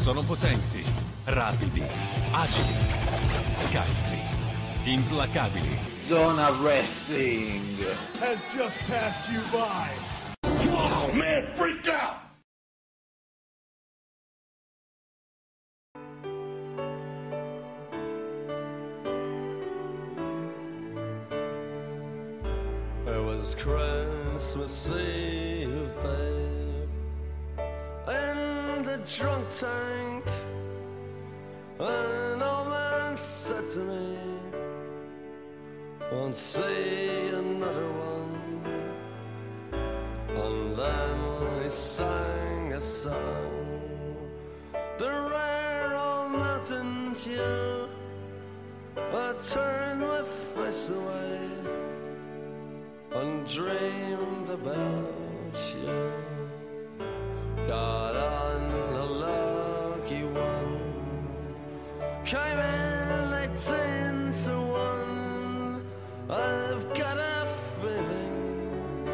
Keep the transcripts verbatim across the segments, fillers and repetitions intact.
Sono potenti, rapidi, agili, scaltri, implacabili. Zona Wrestling has just passed you by. Wow, man, freak out! It was Christmas Eve, babe, in the drunk tank. An old man said to me, won't see another one. And then he sang a song, the rare old mountain dew. I turned my face away and dreamed about you. Got on a lucky one, came in eighteen to one. I've got a feeling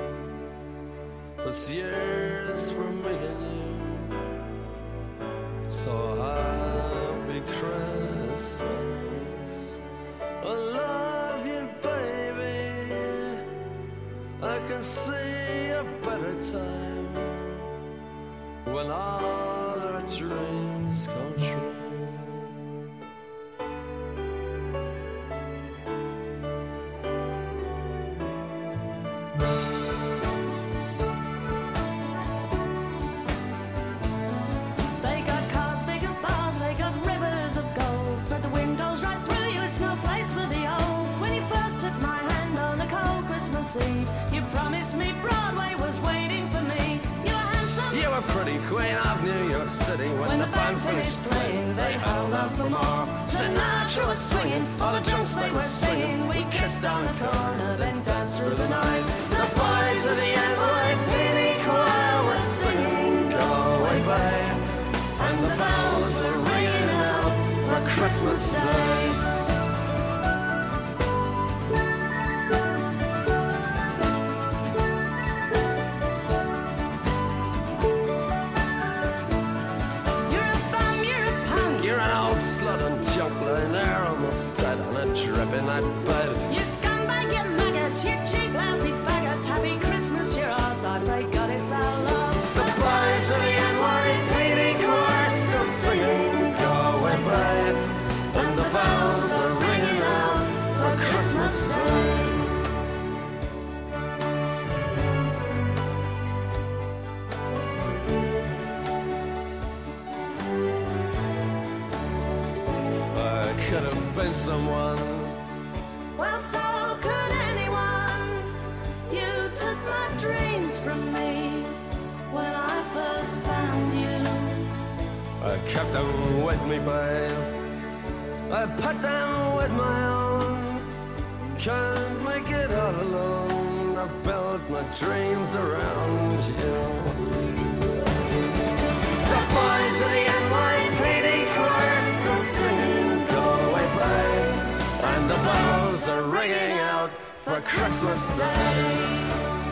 this year's for me and you. So happy Christmas, I love you, baby. I can see a better time when all our dreams come true. They got cars big as bars, they got rivers of gold, but the windows right through you, it's no place for the old. When you first took my hand on a cold Christmas Eve, you promised me Broadway was waiting for me. You were handsome, You were pretty queen of New York City. When, when the band finished playing, they held out for more. Sinatra was swinging, all the drunks they were singing. We kissed on the corner, then danced through the night. The boys of the N Y P D choir were singing, go away, babe. And the bells were ringing out for Christmas Day. You're a bum, you're a punk, You're an old slut and junk lying there almost dead on a dripping that bed. you scumbag, you maggot, you cheap, lousy faggot. Happy Christmas, you're ours, I pray God it's our love. The boys of the N Y P D choir still singing, go away, babe. And the bells are ringing out for Christmas Day. I could have been someone. Well, so could anyone. You took my dreams from me when I first found you. I kept them with me, babe. I put them with my own. Can't make it all alone. I built my dreams around you. The boys of the N Y P D choir still singing, go away, babe. And the bells are ringing out for Christmas Day.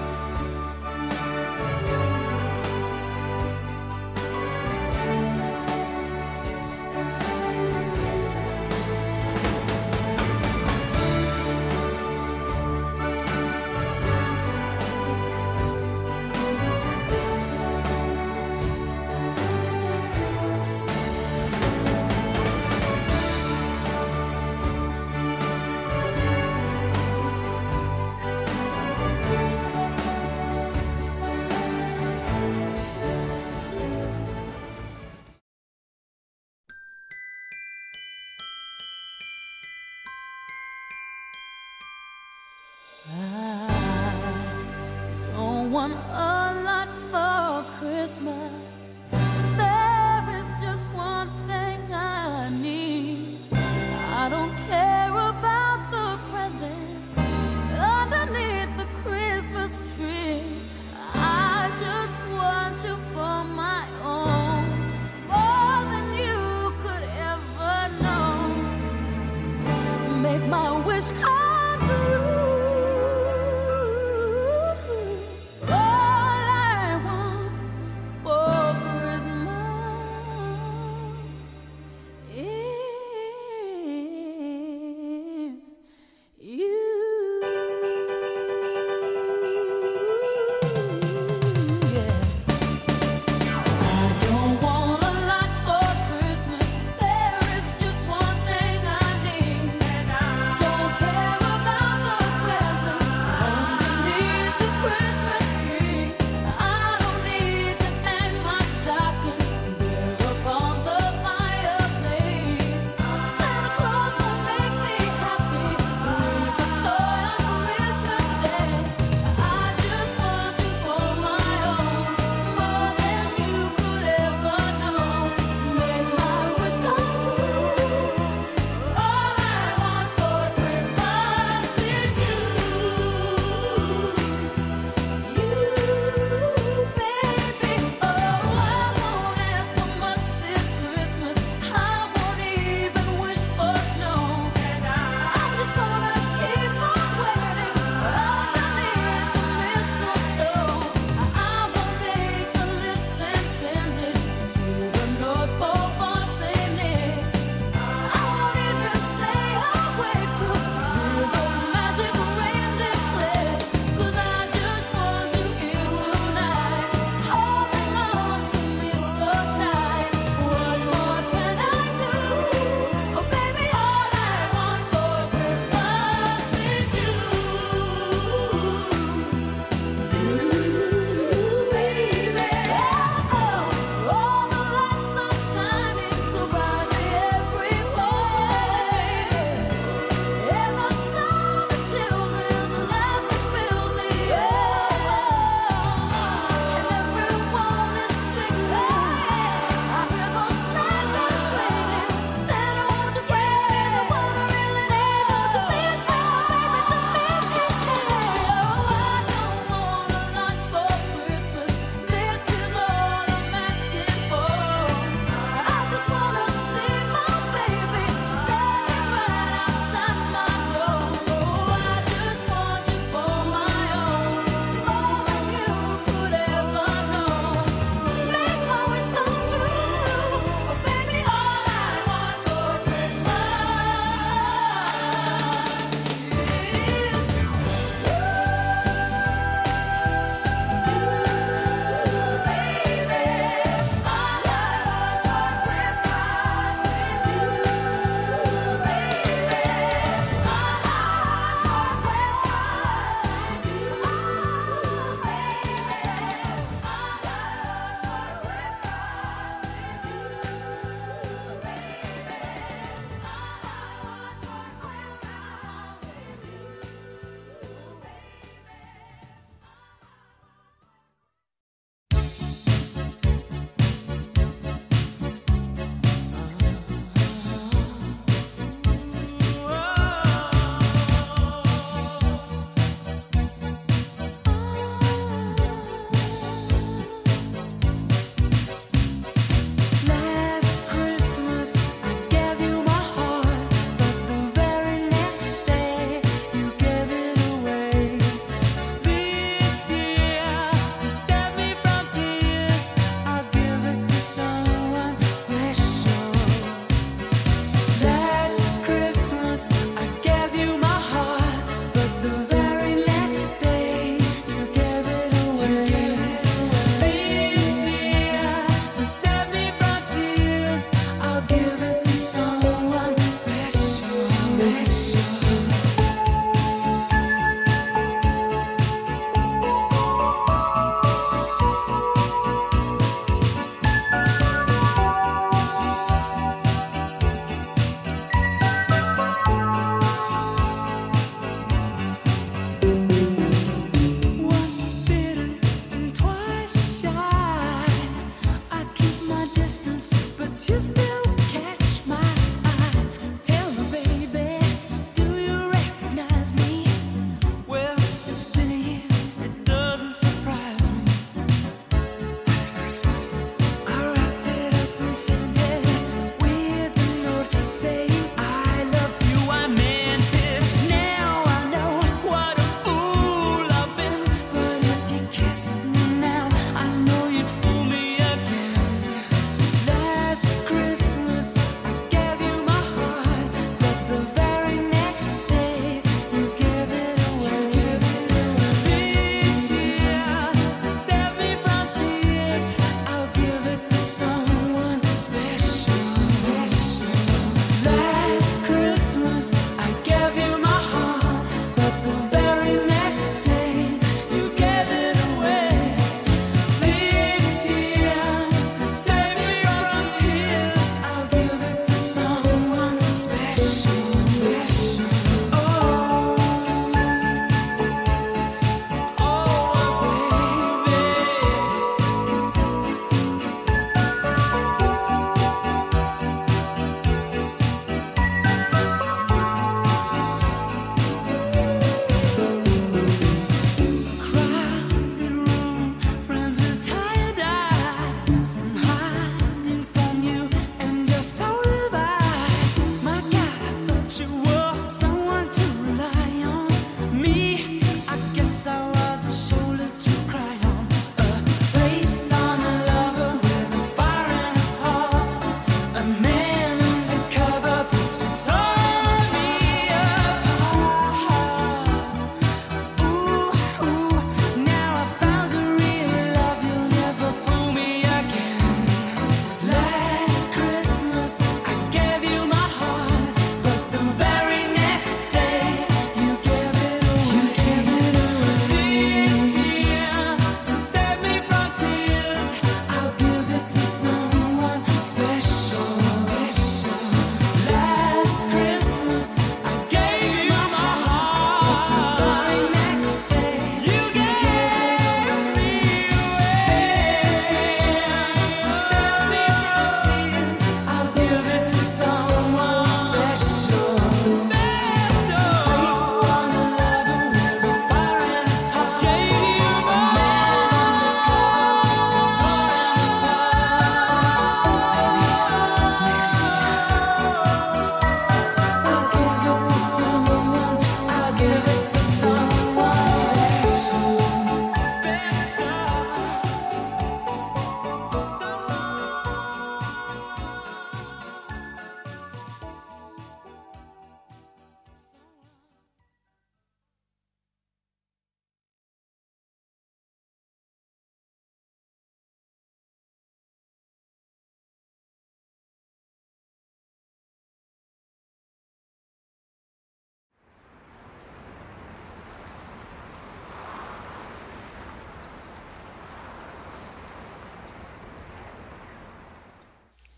Don't want a lot for Christmas. There is just one thing I need. I don't care about the presents underneath the Christmas tree. I just want you for my own, more than you could ever know. Make my wish come true. All I want for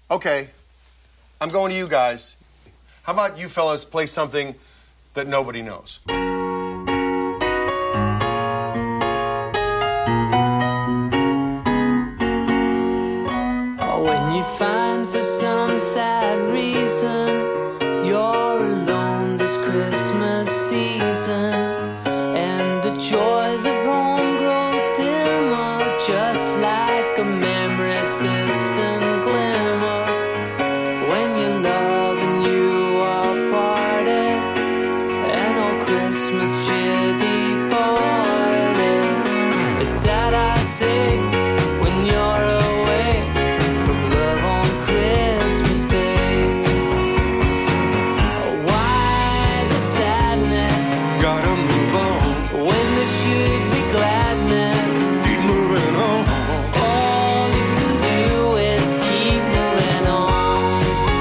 Okay, I'm going to you guys. How about you fellas play something that nobody knows? Oh, when you find for some sad reason you're alone this Christmas season, and the joys of home grow dimmer, just like a memory's distant glimmer. When you love and you are parted, and all Christmas cheer departed. It's sad, I say, when you're away from love on Christmas Day. Why the sadness? Gotta move on. When there should be gladness. Keep moving on. All you can do is keep moving on.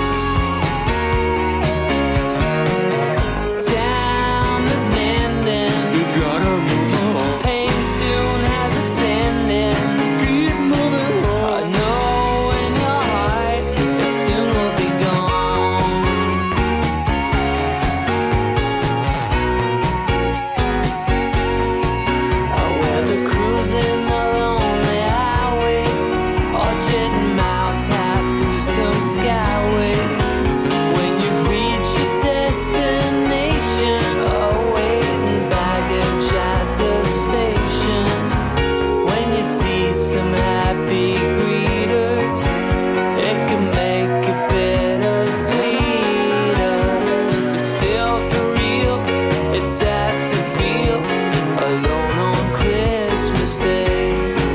Time is mending. You gotta move on. Pain soon has its ending. Keep moving I on. know in your heart it soon will be gone. Whether cruising along the highway or jetting miles high through some skyway, when you've reached your destination, awaiting baggage at the station, when you see some happy greeters, it can make it bittersweeter. But still, for real, it's sad to feel alone on Christmas Day.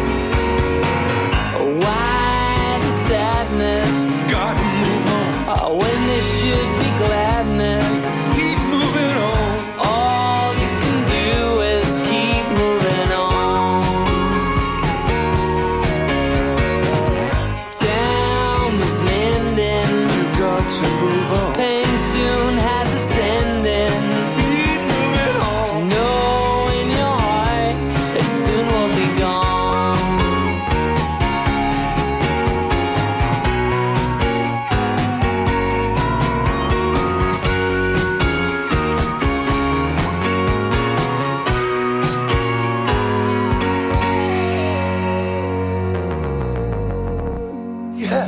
Why the sadness? Gotta move on. Oh, when there should be gladness. Keep moving on. All you can do is keep moving on. Time is mending. You got to move on. Pain soon has its ending. Keep moving on. Know in your heart it soon will be gone. Yeah.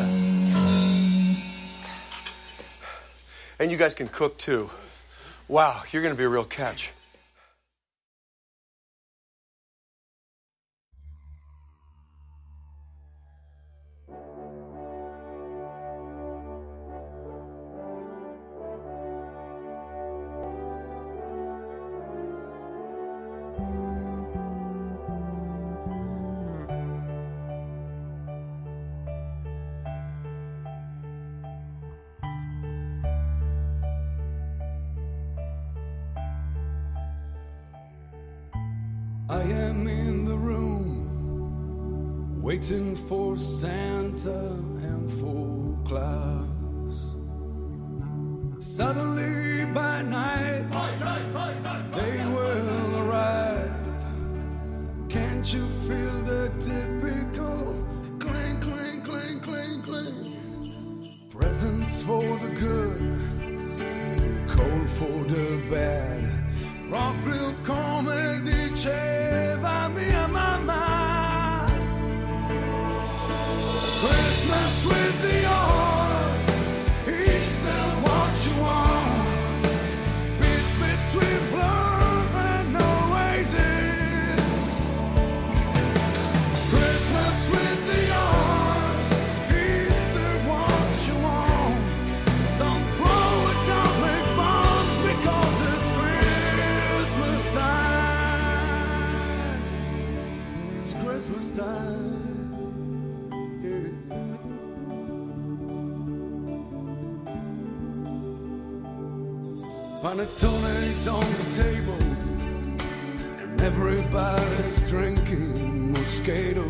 And you guys can cook too. Wow, you're gonna be a real catch. I am in the room, waiting for Santa and for Claus. Suddenly by night, they will arrive. Can't you feel the typical cling, cling, cling, cling, cling? Presents for the good, cold for the bad. Rock blue come diceva mia mamma. Christmas with the odds, Easter what you want. Peace between love and oasis. Christmas with the odds, Easter what you want. Don't throw atomic bombs because it's Christmas time. It's Christmas time. Yeah. Panettone's on the table, and everybody's drinking Moscato.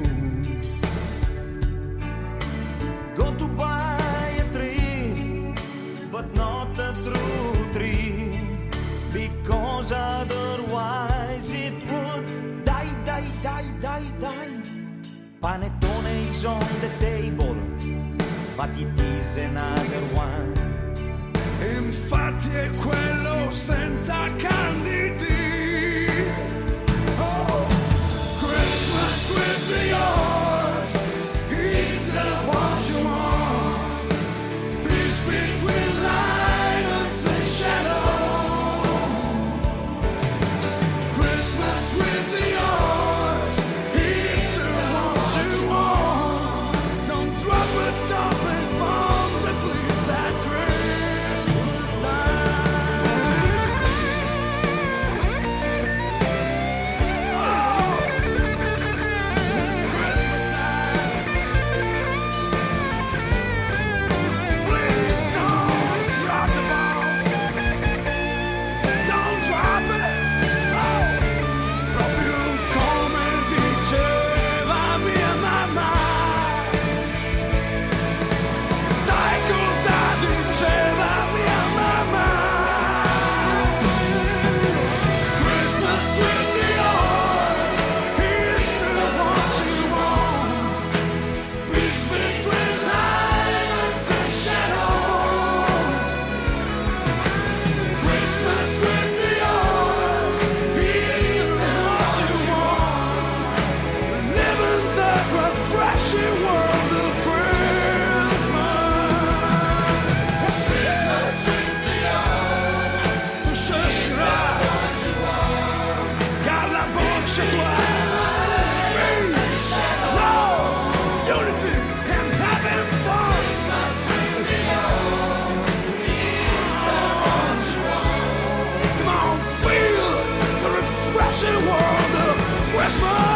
Go to buy a tree, but not a true tree, because otherwise it would die, die, die, die, die. Panettone is on the table, but it is another one. Infatti è quello senza candidi. Oh, Christmas with the yours, Easter what you want, peace between light and shadow. Christmas with the yours, Easter what you want. Don't drop it, drop it, bombs at least that Christmas time. Oh, it's Christmas time. Please don't drop the bomb. Don't drop it. Oh, proprio come diceva mia mamma. Sai cosa diceva mia mamma? Christmas with the yours, Easter what you want, peace between light and shadow. Christmas with the yours, Easter what you want, live in that refreshing world of Christmas. Christmas with the yours, Shashra, Carla Boccia tua, peace, love, unity, and having fun. Christmas with the yours, Easter what you want. Come on, feel the refreshing world of Christmas.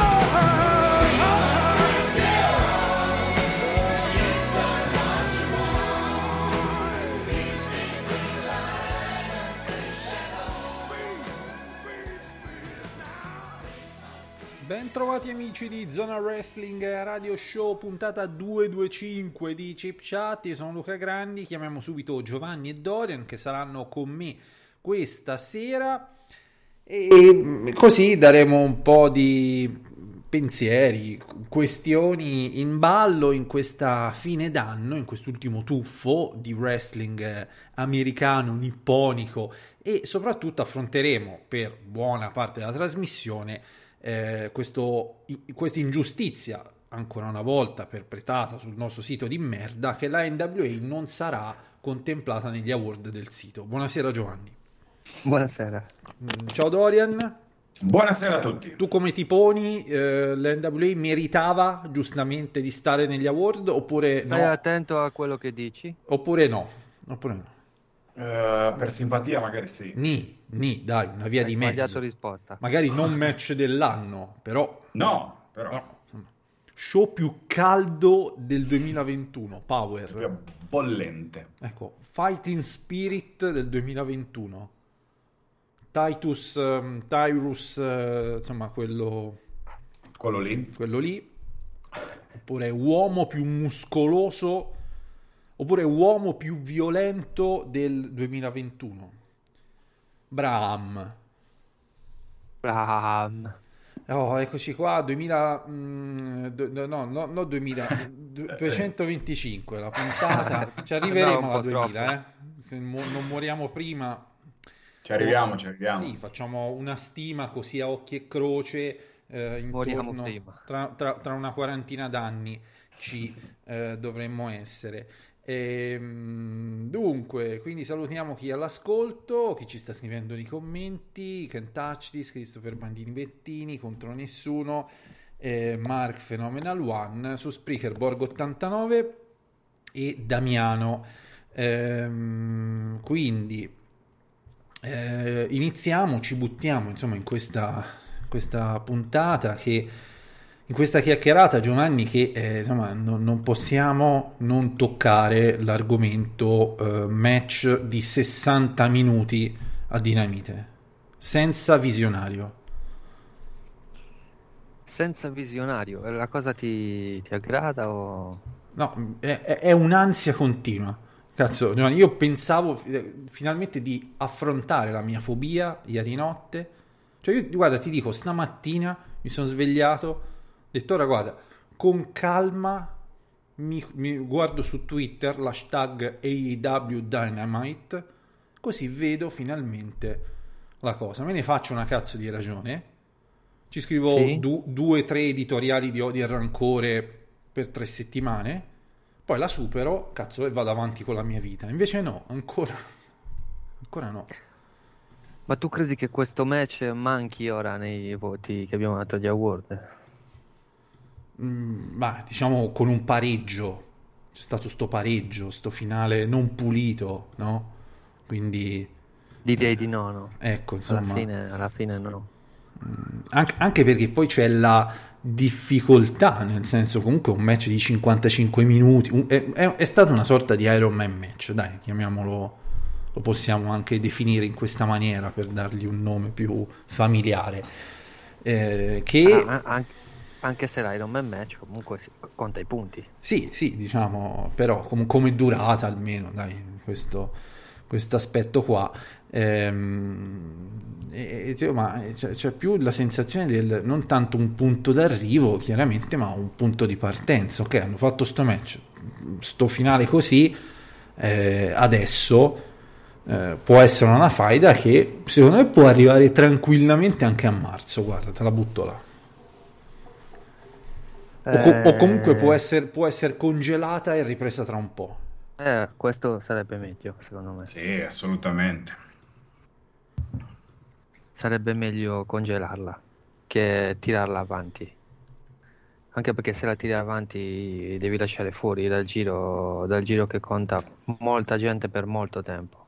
Ben trovati amici di Zona Wrestling Radio Show, puntata duecentoventicinque di Chip Chat. Io sono Luca Grandi, chiamiamo subito Giovanni e Dorian che saranno con me questa sera e così daremo un po' di pensieri, questioni in ballo in questa fine d'anno, in quest'ultimo tuffo di wrestling americano, nipponico, e soprattutto affronteremo per buona parte della trasmissione Eh, questo, questa ingiustizia ancora una volta perpetrata sul nostro sito di merda, che la N W A non sarà contemplata negli award del sito. Buonasera Giovanni. Buonasera. Ciao Dorian. Buonasera a tutti. Tu come ti poni? Eh, la N W A meritava giustamente di stare negli award oppure Stai no? attento a quello che dici. Oppure no? Oppure no? Uh, per simpatia magari sì. Ni, ni, dai, una via Hai di mezzo. sbagliato risposta. Magari non match dell'anno, però No, però no, insomma, show più caldo del duemilaventuno, Power. più bollente. Ecco, Fighting Spirit del duemilaventuno. Titus, um, Tyrus, uh, insomma, quello Quello lì. quello lì. Oppure uomo più muscoloso, oppure uomo più violento del duemilaventuno. Braham. Braham. Oh, eccoci qua, duemila, mm, do- no, no, no, no, duemila, du- duecentoventicinque la puntata, ci arriveremo No, un alla po' duemila, eh? Se mu- non moriamo prima. Ci arriviamo, ci arriviamo. Sì, facciamo una stima così a occhi e croce, eh, Moriamo intorno, prima. tra, tra, tra una quarantina d'anni ci eh, dovremmo essere. Ehm, dunque, quindi salutiamo chi è all'ascolto, chi ci sta scrivendo nei commenti, Can't Touch This, Christopher Bandini Bettini, Contro Nessuno, eh, Mark Phenomenal One, su Spreaker Borgo ottantanove e Damiano. Ehm, quindi eh, iniziamo, ci buttiamo insomma in questa, questa puntata che in questa chiacchierata, Giovanni, che eh, insomma non, non possiamo non toccare l'argomento eh, match di sessanta minuti a Dinamite, senza visionario. Senza visionario, la cosa ti, ti aggrada o... No, è, è un'ansia continua. Cazzo, Giovanni, io pensavo eh, finalmente di affrontare la mia fobia ieri notte. Cioè io, guarda, ti dico, stamattina mi sono svegliato, ho detto, ora guarda, con calma mi, mi guardo su Twitter l'hashtag A E W Dynamite, così vedo finalmente la cosa, me ne faccio una cazzo di ragione, ci scrivo Sì. du- due tre editoriali di odio e rancore per tre settimane, poi la supero, cazzo, e vado avanti con la mia vita. Invece no, ancora ancora no. Ma tu credi che questo match manchi ora nei voti che abbiamo dato agli award? Mm, ma diciamo con un pareggio, c'è stato sto pareggio, sto finale non pulito, no? Quindi Direi di no, no. ecco, insomma, Alla fine, alla fine no. anche, anche perché poi c'è la difficoltà, nel senso, comunque un match di cinquantacinque minuti, un- è, è- è stato una sorta di Iron Man match, dai, chiamiamolo, lo possiamo anche definire in questa maniera per dargli un nome più familiare, eh, che Ah, anche, anche se l'Iron Man match comunque si- conta i punti. sì, sì, diciamo, però com- come durata almeno, dai, questo aspetto qua. Ehm, e, e- ma c'è, c'è più la sensazione del non tanto un punto d'arrivo, chiaramente, ma un punto di partenza. Ok, hanno fatto sto match, sto finale così, eh, adesso eh, può essere una faida che secondo me può arrivare tranquillamente anche a marzo. Guarda, te la butto là. O, co- o comunque può Eh, essere, può essere congelata e ripresa tra un po'. eh, questo sarebbe meglio, secondo me. Sì, assolutamente. Sarebbe meglio congelarla che tirarla avanti. Anche perché se la tiri avanti devi lasciare fuori dal giro, dal giro che conta molta gente per molto tempo.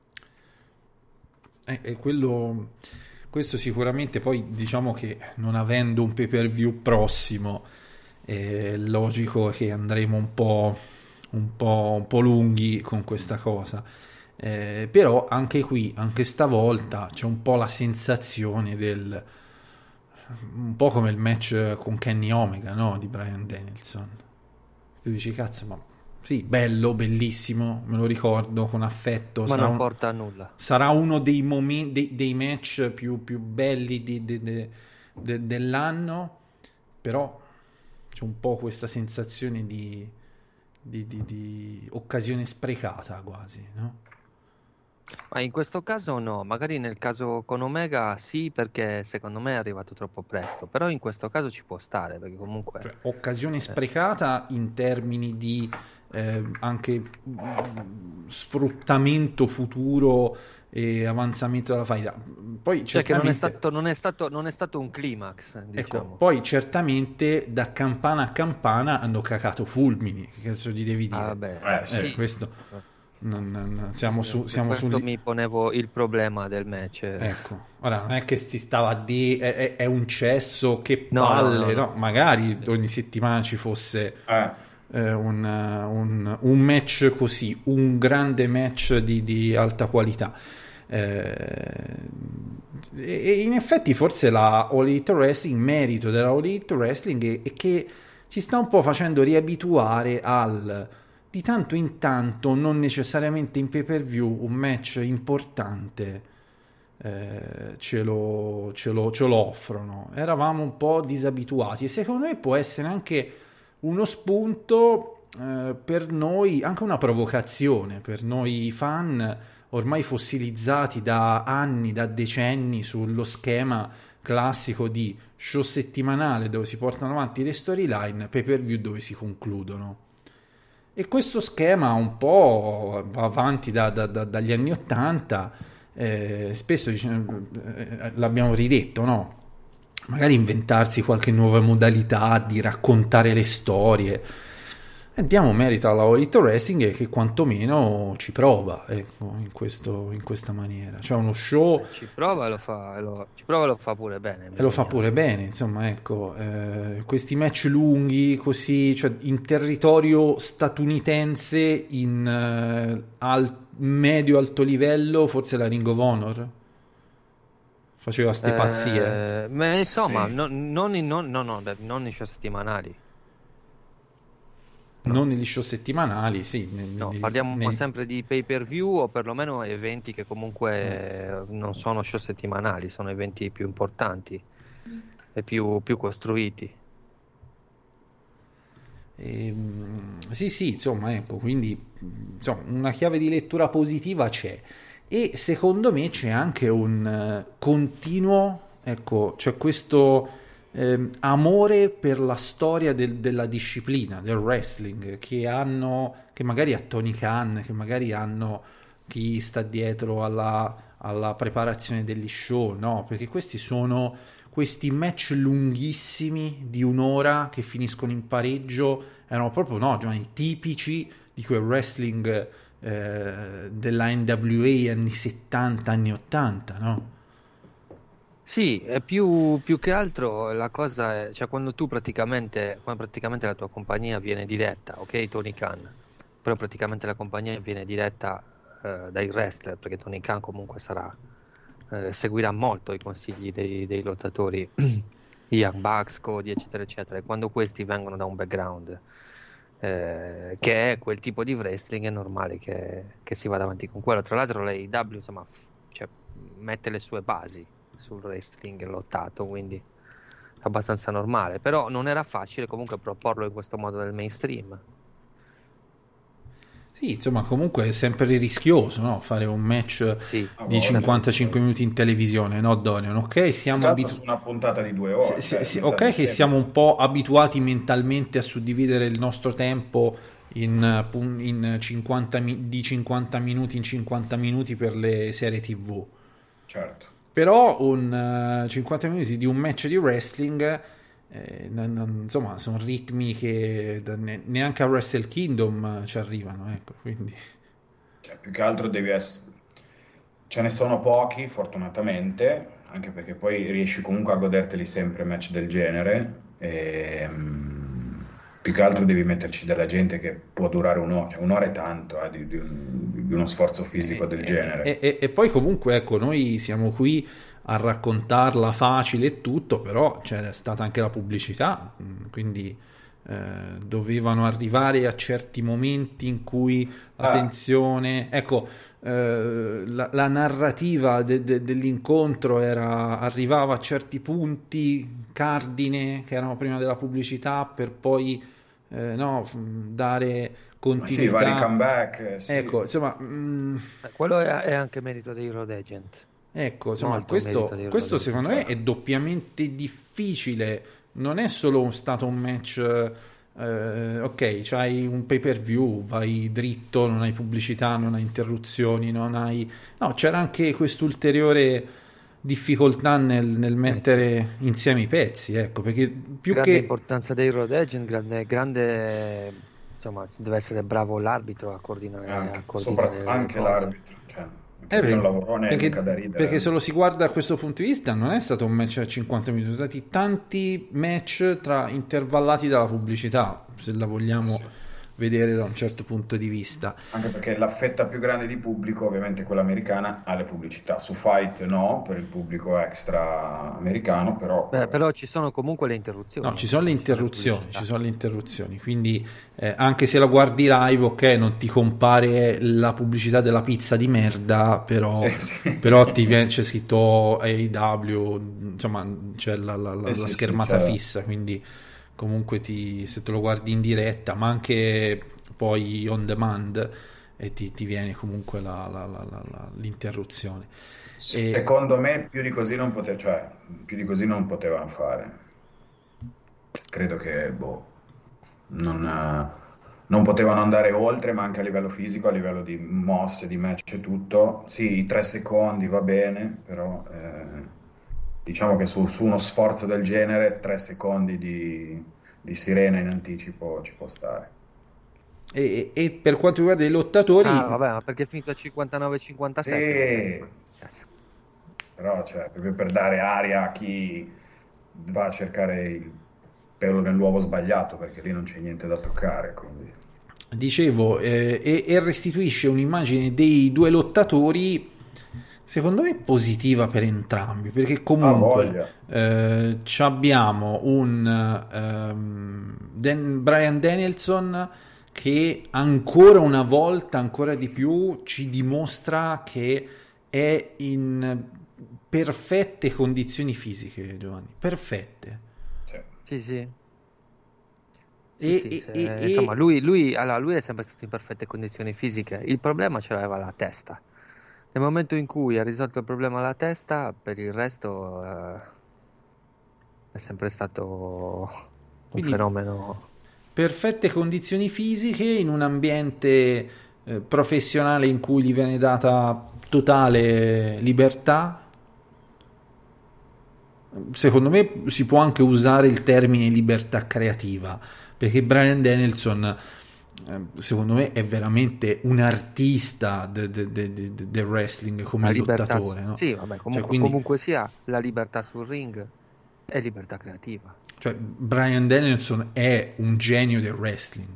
Eh, e quello, questo sicuramente, poi diciamo che non avendo un pay per view prossimo, è logico che andremo un po', un po', un po' lunghi con questa cosa. Eh, però anche qui, anche stavolta, c'è un po' la sensazione del, un po' come il match con Kenny Omega, no? Di Bryan Danielson. Tu dici, cazzo, ma sì, bello, bellissimo, me lo ricordo con affetto. Ma sarà non un- porta a nulla. sarà uno dei momenti, dei, dei match più, più belli di- de- de- de- dell'anno, però c'è un po' questa sensazione di, di, di- di occasione sprecata quasi, no? Ma in questo caso no, magari nel caso con Omega sì, perché secondo me è arrivato troppo presto, però in questo caso ci può stare, perché comunque... Cioè, occasione sprecata in termini di eh, anche mm, sfruttamento futuro e avanzamento della faida. Poi Cioè che non è certamente, stato, non è stato, non è stato un climax, ecco, diciamo. poi certamente da campana a campana hanno cacato fulmini, che cazzo gli devi dire? Ah, vabbè, Eh, Eh, sì. questo non- non- siamo su, Per siamo questo sul- mi ponevo il problema del match. ecco, ora non è che si stava a dire è, è- è un cesso, che No, palle, no, no, no. magari ogni settimana ci fosse Eh, eh, un, un- un match così, un grande match di, di alta qualità. Eh, e e in effetti forse la All Elite Wrestling, merito della All Elite Wrestling è, è che ci sta un po' facendo riabituare al di tanto in tanto, non necessariamente in pay per view, un match importante eh, ce, lo, ce, lo, ce lo offrono. Eravamo un po' disabituati e secondo me può essere anche uno spunto eh, per noi, anche una provocazione per noi fan ormai fossilizzati da anni, da decenni sullo schema classico di show settimanale dove si portano avanti le storyline, pay per view dove si concludono. E questo schema un po' va avanti da- da- da- dagli anni Ottanta, eh, spesso diciamo, eh, l'abbiamo ridetto, no? Magari inventarsi qualche nuova modalità di raccontare le storie. E diamo merito alla All Elite Wrestling che quantomeno ci prova, ecco, in, questo, in questa maniera. Cioè uno show... Ci prova e lo fa, e lo, ci prova e lo fa pure bene. E lo fa pure bene, insomma, ecco, eh, questi match lunghi così, cioè in territorio statunitense, in eh, al- medio-alto livello, forse la Ring of Honor faceva ste pazzie. Eh, ma insomma, Sì. no- non, in, non, no, no, non in show settimanali. Non negli show settimanali, sì. ne- No, negli- parliamo negli- sempre di pay per view o perlomeno eventi che comunque non sono show settimanali, sono eventi più importanti e più, più costruiti. E, sì, sì, insomma, ecco, quindi insomma, una chiave di lettura positiva c'è. E secondo me c'è anche un uh, continuo, ecco, c'è questo eh, amore per la storia del, della disciplina, del wrestling, che hanno, che magari ha Tony Khan, che magari hanno chi sta dietro alla, alla preparazione degli show, no? Perché questi sono questi match lunghissimi di un'ora che finiscono in pareggio, erano proprio, no, Giovanni, tipici di quel wrestling eh, della N W A anni settanta, anni ottanta, no? Sì, è più, più che altro la cosa è, cioè quando tu praticamente, quando praticamente la tua compagnia viene diretta, ok, Tony Khan, però praticamente la compagnia viene diretta eh, dai wrestler, perché Tony Khan comunque sarà, eh, seguirà molto i consigli dei, dei lottatori, i Young Bucks, Cody, eccetera, eccetera, e quando questi vengono da un background eh, che è quel tipo di wrestling, è normale che, che si vada avanti con quello. Tra l'altro l'A E W insomma, f- cioè, mette le sue basi sul wrestling lottato, quindi è abbastanza normale, però non era facile comunque proporlo in questo modo nel mainstream. Sì, insomma, comunque è sempre rischioso, no? Fare un match sì, di cinquantacinque minuti in televisione, no, Dorian? Ok, siamo abitu- su una puntata di due ore. sì, cioè, sì, ok, che siamo un po' abituati mentalmente a suddividere il nostro tempo in, in cinquanta, di cinquanta minuti in cinquanta minuti per le serie tivù. Certo. Però un uh, cinquanta minuti di un match di wrestling, eh, non, non, insomma, sono ritmi che ne, neanche a Wrestle Kingdom ci arrivano, ecco, quindi. Cioè, più che altro devi essere... Ce ne sono pochi, fortunatamente, anche perché poi riesci comunque a goderteli sempre match del genere, e, um, più che altro devi metterci della gente che può durare un'ora, cioè un'ora è tanto eh, di, di, un, di uno sforzo fisico del e, genere. E, e, e poi comunque, ecco, noi siamo qui a raccontarla facile e tutto, però c'è stata anche la pubblicità, quindi eh, dovevano arrivare a certi momenti in cui la ah. tensione, ecco, eh, la, la narrativa de, de, dell'incontro era, arrivava a certi punti cardine che erano prima della pubblicità per poi eh, no, dare continuità. Sì, vari comeback. Sì. Ecco, insomma, mh... quello è, è anche merito dei road agent. Ecco, insomma, questo, questo secondo me è doppiamente difficile. Non è solo stato un match, eh, ok, c'hai un pay per view, vai dritto, non hai pubblicità, non hai interruzioni, non hai... No, c'era anche quest'ulteriore difficoltà nel, nel mettere eh sì. insieme i pezzi, ecco, perché più grande che... importanza dei road agent, grande... grande... insomma, deve essere bravo l'arbitro a coordinare, anche, a coordinare sopra, anche cose. l'arbitro, cioè... Eh beh, perché, perché se lo si guarda da questo punto di vista non è stato un match a cinquanta minuti, sono stati tanti match tra intervallati dalla pubblicità, se la vogliamo sì. vedere da un certo punto di vista. Anche perché la fetta più grande di pubblico, ovviamente quella americana, ha le pubblicità. Su Fight no, per il pubblico extra americano, però... Beh, però ci sono comunque le interruzioni. No, ci sono le interruzioni, ci sono le interruzioni, quindi eh, anche se la guardi live, ok, non ti compare la pubblicità della pizza di merda, però, sì, sì. però ti viene, c'è scritto A E W, insomma, c'è la, la, la, sì, la sì, schermata sì, fissa, quindi comunque ti, se te lo guardi in diretta, ma anche poi on demand, e ti, ti viene comunque la, la, la, la, l'interruzione. E... Secondo me più di così non poteva, cioè, più di così non potevano fare. Credo che boh, non, non potevano andare oltre, ma anche a livello fisico, a livello di mosse, di match e tutto. Sì, tre secondi va bene, però eh, diciamo che su, su uno sforzo del genere tre secondi di, di sirena in anticipo ci può stare. E, e per quanto riguarda i lottatori, ah, vabbè, ma perché è finito a cinquantanove cinquantasette? Sì. Però cioè, proprio per dare aria a chi va a cercare il pelo nell'uovo sbagliato, perché lì non c'è niente da toccare, quindi. Dicevo, eh, e, e restituisce un'immagine dei due lottatori secondo me positiva per entrambi, perché comunque eh, abbiamo un um, Dan, Bryan Danielson che ancora una volta, ancora di più, ci dimostra che è in perfette condizioni fisiche, Giovanni, perfette. Sì, sì. Sì, E, sì, e- se- e- insomma, e- lui, lui, allora, lui è sempre stato in perfette condizioni fisiche. Il problema ce l'aveva la testa. Nel momento in cui ha risolto il problema alla testa, per il resto eh, è sempre stato un Quindi- fenomeno. perfette condizioni fisiche in un ambiente eh, professionale in cui gli viene data totale libertà. Secondo me si può anche usare il termine libertà creativa, perché Bryan Danielson eh, secondo me è veramente un artista de- de- de- de- de- del wrestling come La libertà, lottatore, no? sì, vabbè, comunque, Cioè, quindi- comunque sia, la libertà sul ring è libertà creativa. Cioè, Bryan Danielson è un genio del wrestling.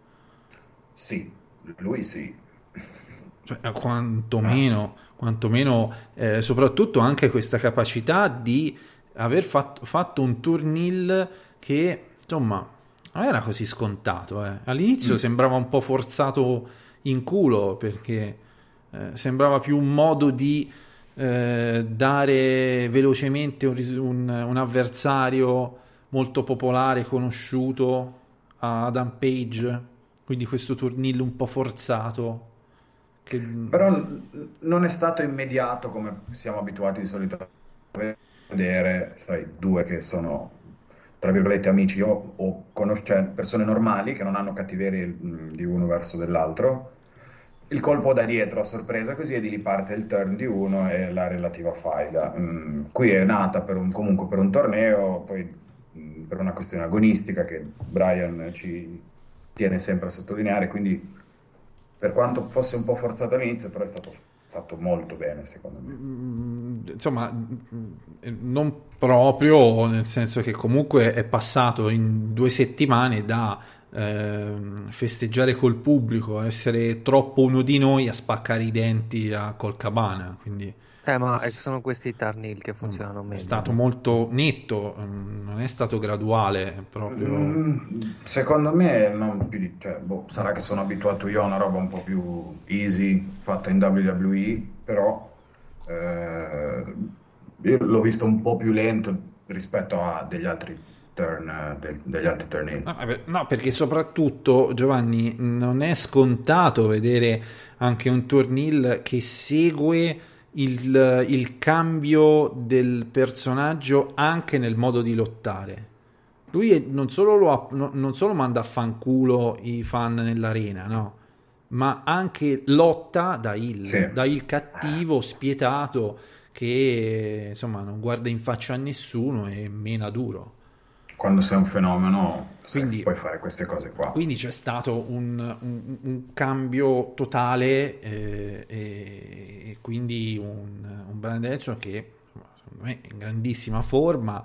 Sì, lui sì. Cioè, quantomeno, quantomeno eh, soprattutto anche questa capacità di aver fatto, fatto un turnil che, insomma, non era così scontato. eh. All'inizio Mm. sembrava un po' forzato in culo, perché eh, sembrava più un modo di eh, dare velocemente un, ris- un- un avversario molto popolare, conosciuto a Adam Page, quindi questo turnil un po' forzato. Che... Però n- non è stato immediato come siamo abituati di solito a vedere, sai, due che sono, tra virgolette, amici o, o conos- cioè, persone normali che non hanno cattiverie mh, di uno verso dell'altro. Il colpo da dietro a sorpresa così e di lì parte il turn di uno e la relativa faida. Mm, qui è nata per un, comunque per un torneo, poi mh, per una questione agonistica che Brian ci tiene sempre a sottolineare, quindi per quanto fosse un po' forzato all'inizio, però è stato fatto molto bene, secondo me. Mm, insomma, mm, non proprio, nel senso che comunque è passato in due settimane da ehm, festeggiare col pubblico, a essere troppo uno di noi, a spaccare i denti a Colcabana, quindi Eh, ma eh, sono questi turnil che funzionano è meglio. stato molto netto, mm, non è stato graduale, è proprio... Mm, secondo me non più di, cioè, boh, sarà che sono abituato io a una roba un po' più easy fatta in W W E, però eh, io l'ho visto un po' più lento rispetto a degli altri turn, eh, de- degli altri turn in. No, eh, no, perché soprattutto, Giovanni, non è scontato vedere anche un turnil che segue il, il cambio del personaggio anche nel modo di lottare. Lui è- non solo, lo ha- no- non solo manda a fanculo i fan nell'arena, no? Ma anche lotta da il, Sì. da il cattivo spietato che insomma non guarda in faccia a nessuno e mena duro. Quando sei un fenomeno, sai, Quindi- puoi fare queste cose qua. Quindi c'è stato un, un- un cambio totale eh, e, e quindi un, un Bryan Danielson che secondo me è in grandissima forma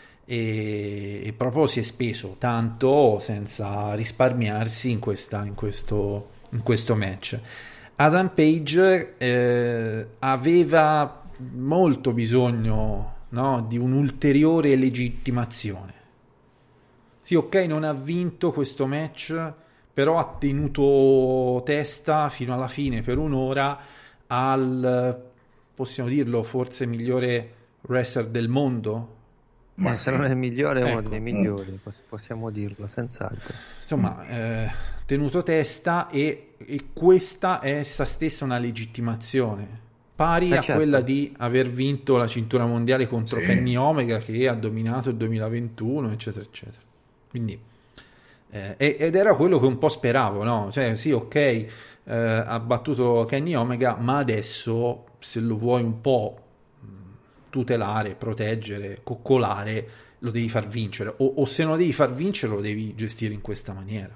e, e proprio si è speso tanto senza risparmiarsi in, questa, in, questo, in questo match. Adam Page eh, aveva molto bisogno, no, di un'ulteriore legittimazione. Sì, ok, non ha vinto questo match, però ha tenuto testa fino alla fine per un'ora al, possiamo dirlo, forse migliore wrestler del mondo. Ma Ma se sì. non è il migliore, è uno Ecco. dei migliori, poss- possiamo dirlo, senz'altro. Insomma, eh, tenuto testa e, e questa è essa stessa una legittimazione, pari Eh, a certo. quella di aver vinto la cintura mondiale contro Sì. Kenny Omega, che ha dominato il duemilaventuno, eccetera, eccetera. Quindi, eh, e- ed era quello che un po' speravo, no? Cioè, sì, ok, eh, ha battuto Kenny Omega, ma adesso, se lo vuoi un po' mh, tutelare, proteggere, coccolare, lo devi far vincere, o, o se non lo devi far vincere, lo devi gestire in questa maniera.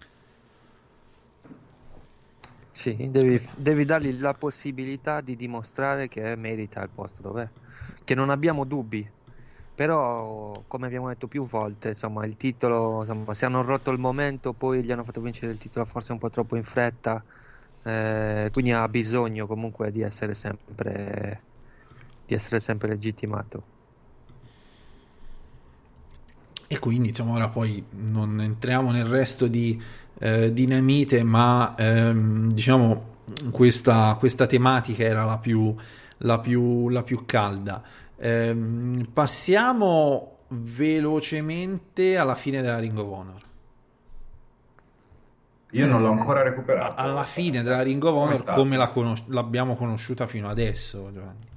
Sì, devi, devi dargli la possibilità di dimostrare che merita il posto dov'è, che non abbiamo dubbi, però come abbiamo detto più volte, insomma, il titolo, insomma, se hanno rotto il momento, poi gli hanno fatto vincere il titolo forse un po' troppo in fretta, eh, quindi ha bisogno comunque di essere sempre, di essere sempre legittimato. E quindi, insomma, ora poi non entriamo nel resto di eh, dinamite, ma ehm, diciamo questa, questa tematica era la più, la più, la più calda. Ehm, passiamo velocemente alla fine della Ring of Honor. Io non l'ho ancora recuperato. Alla fine della Ring of Honor come, come la conos- l'abbiamo conosciuta fino adesso, Giovanni.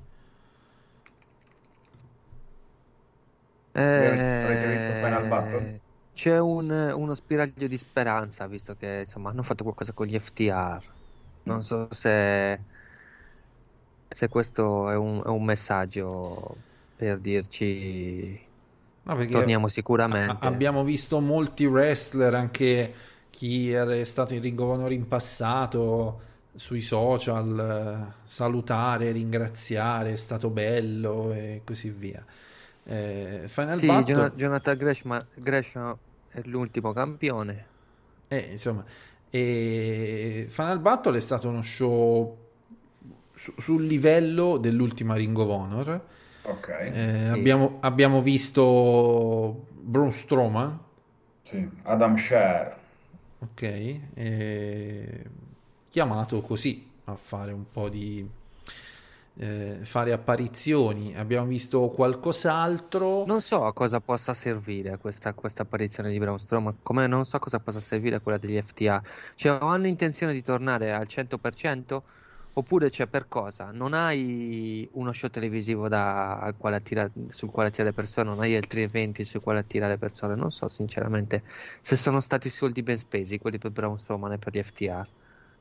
Eh, Avete visto Final Battle? C'è un, uno spiraglio di speranza, visto che insomma hanno fatto qualcosa con gli F T R. Non so se, se questo è un, è un messaggio per dirci no, torniamo sicuramente. A- abbiamo visto molti wrestler, anche chi è stato in Ring of Honor in passato, sui social, salutare, ringraziare, è stato bello e così via. Eh, Final sì, Battle... Jon- Jonathan Gresham, Gresham è l'ultimo campione. Eh, insomma, e Final Battle è stato uno show su- sul livello dell'ultima Ring of Honor. Ok. Eh, Sì. abbiamo, abbiamo visto Braun Strowman. Sì, Adam Scherr. Ok, eh, chiamato così a fare un po' di eh, fare apparizioni. Abbiamo visto qualcos'altro. Non so a cosa possa servire questa, questa apparizione di Braun Strowman, come non so cosa possa servire quella degli F T A. Cioè, o hanno intenzione di tornare al cento per cento oppure c'è per cosa? Non hai uno show televisivo da, al quale attira, sul quale attira le persone, non hai altri eventi sul quale attira le persone. Non so sinceramente se sono stati soldi ben spesi quelli per Braun Strowman e per gli F T R.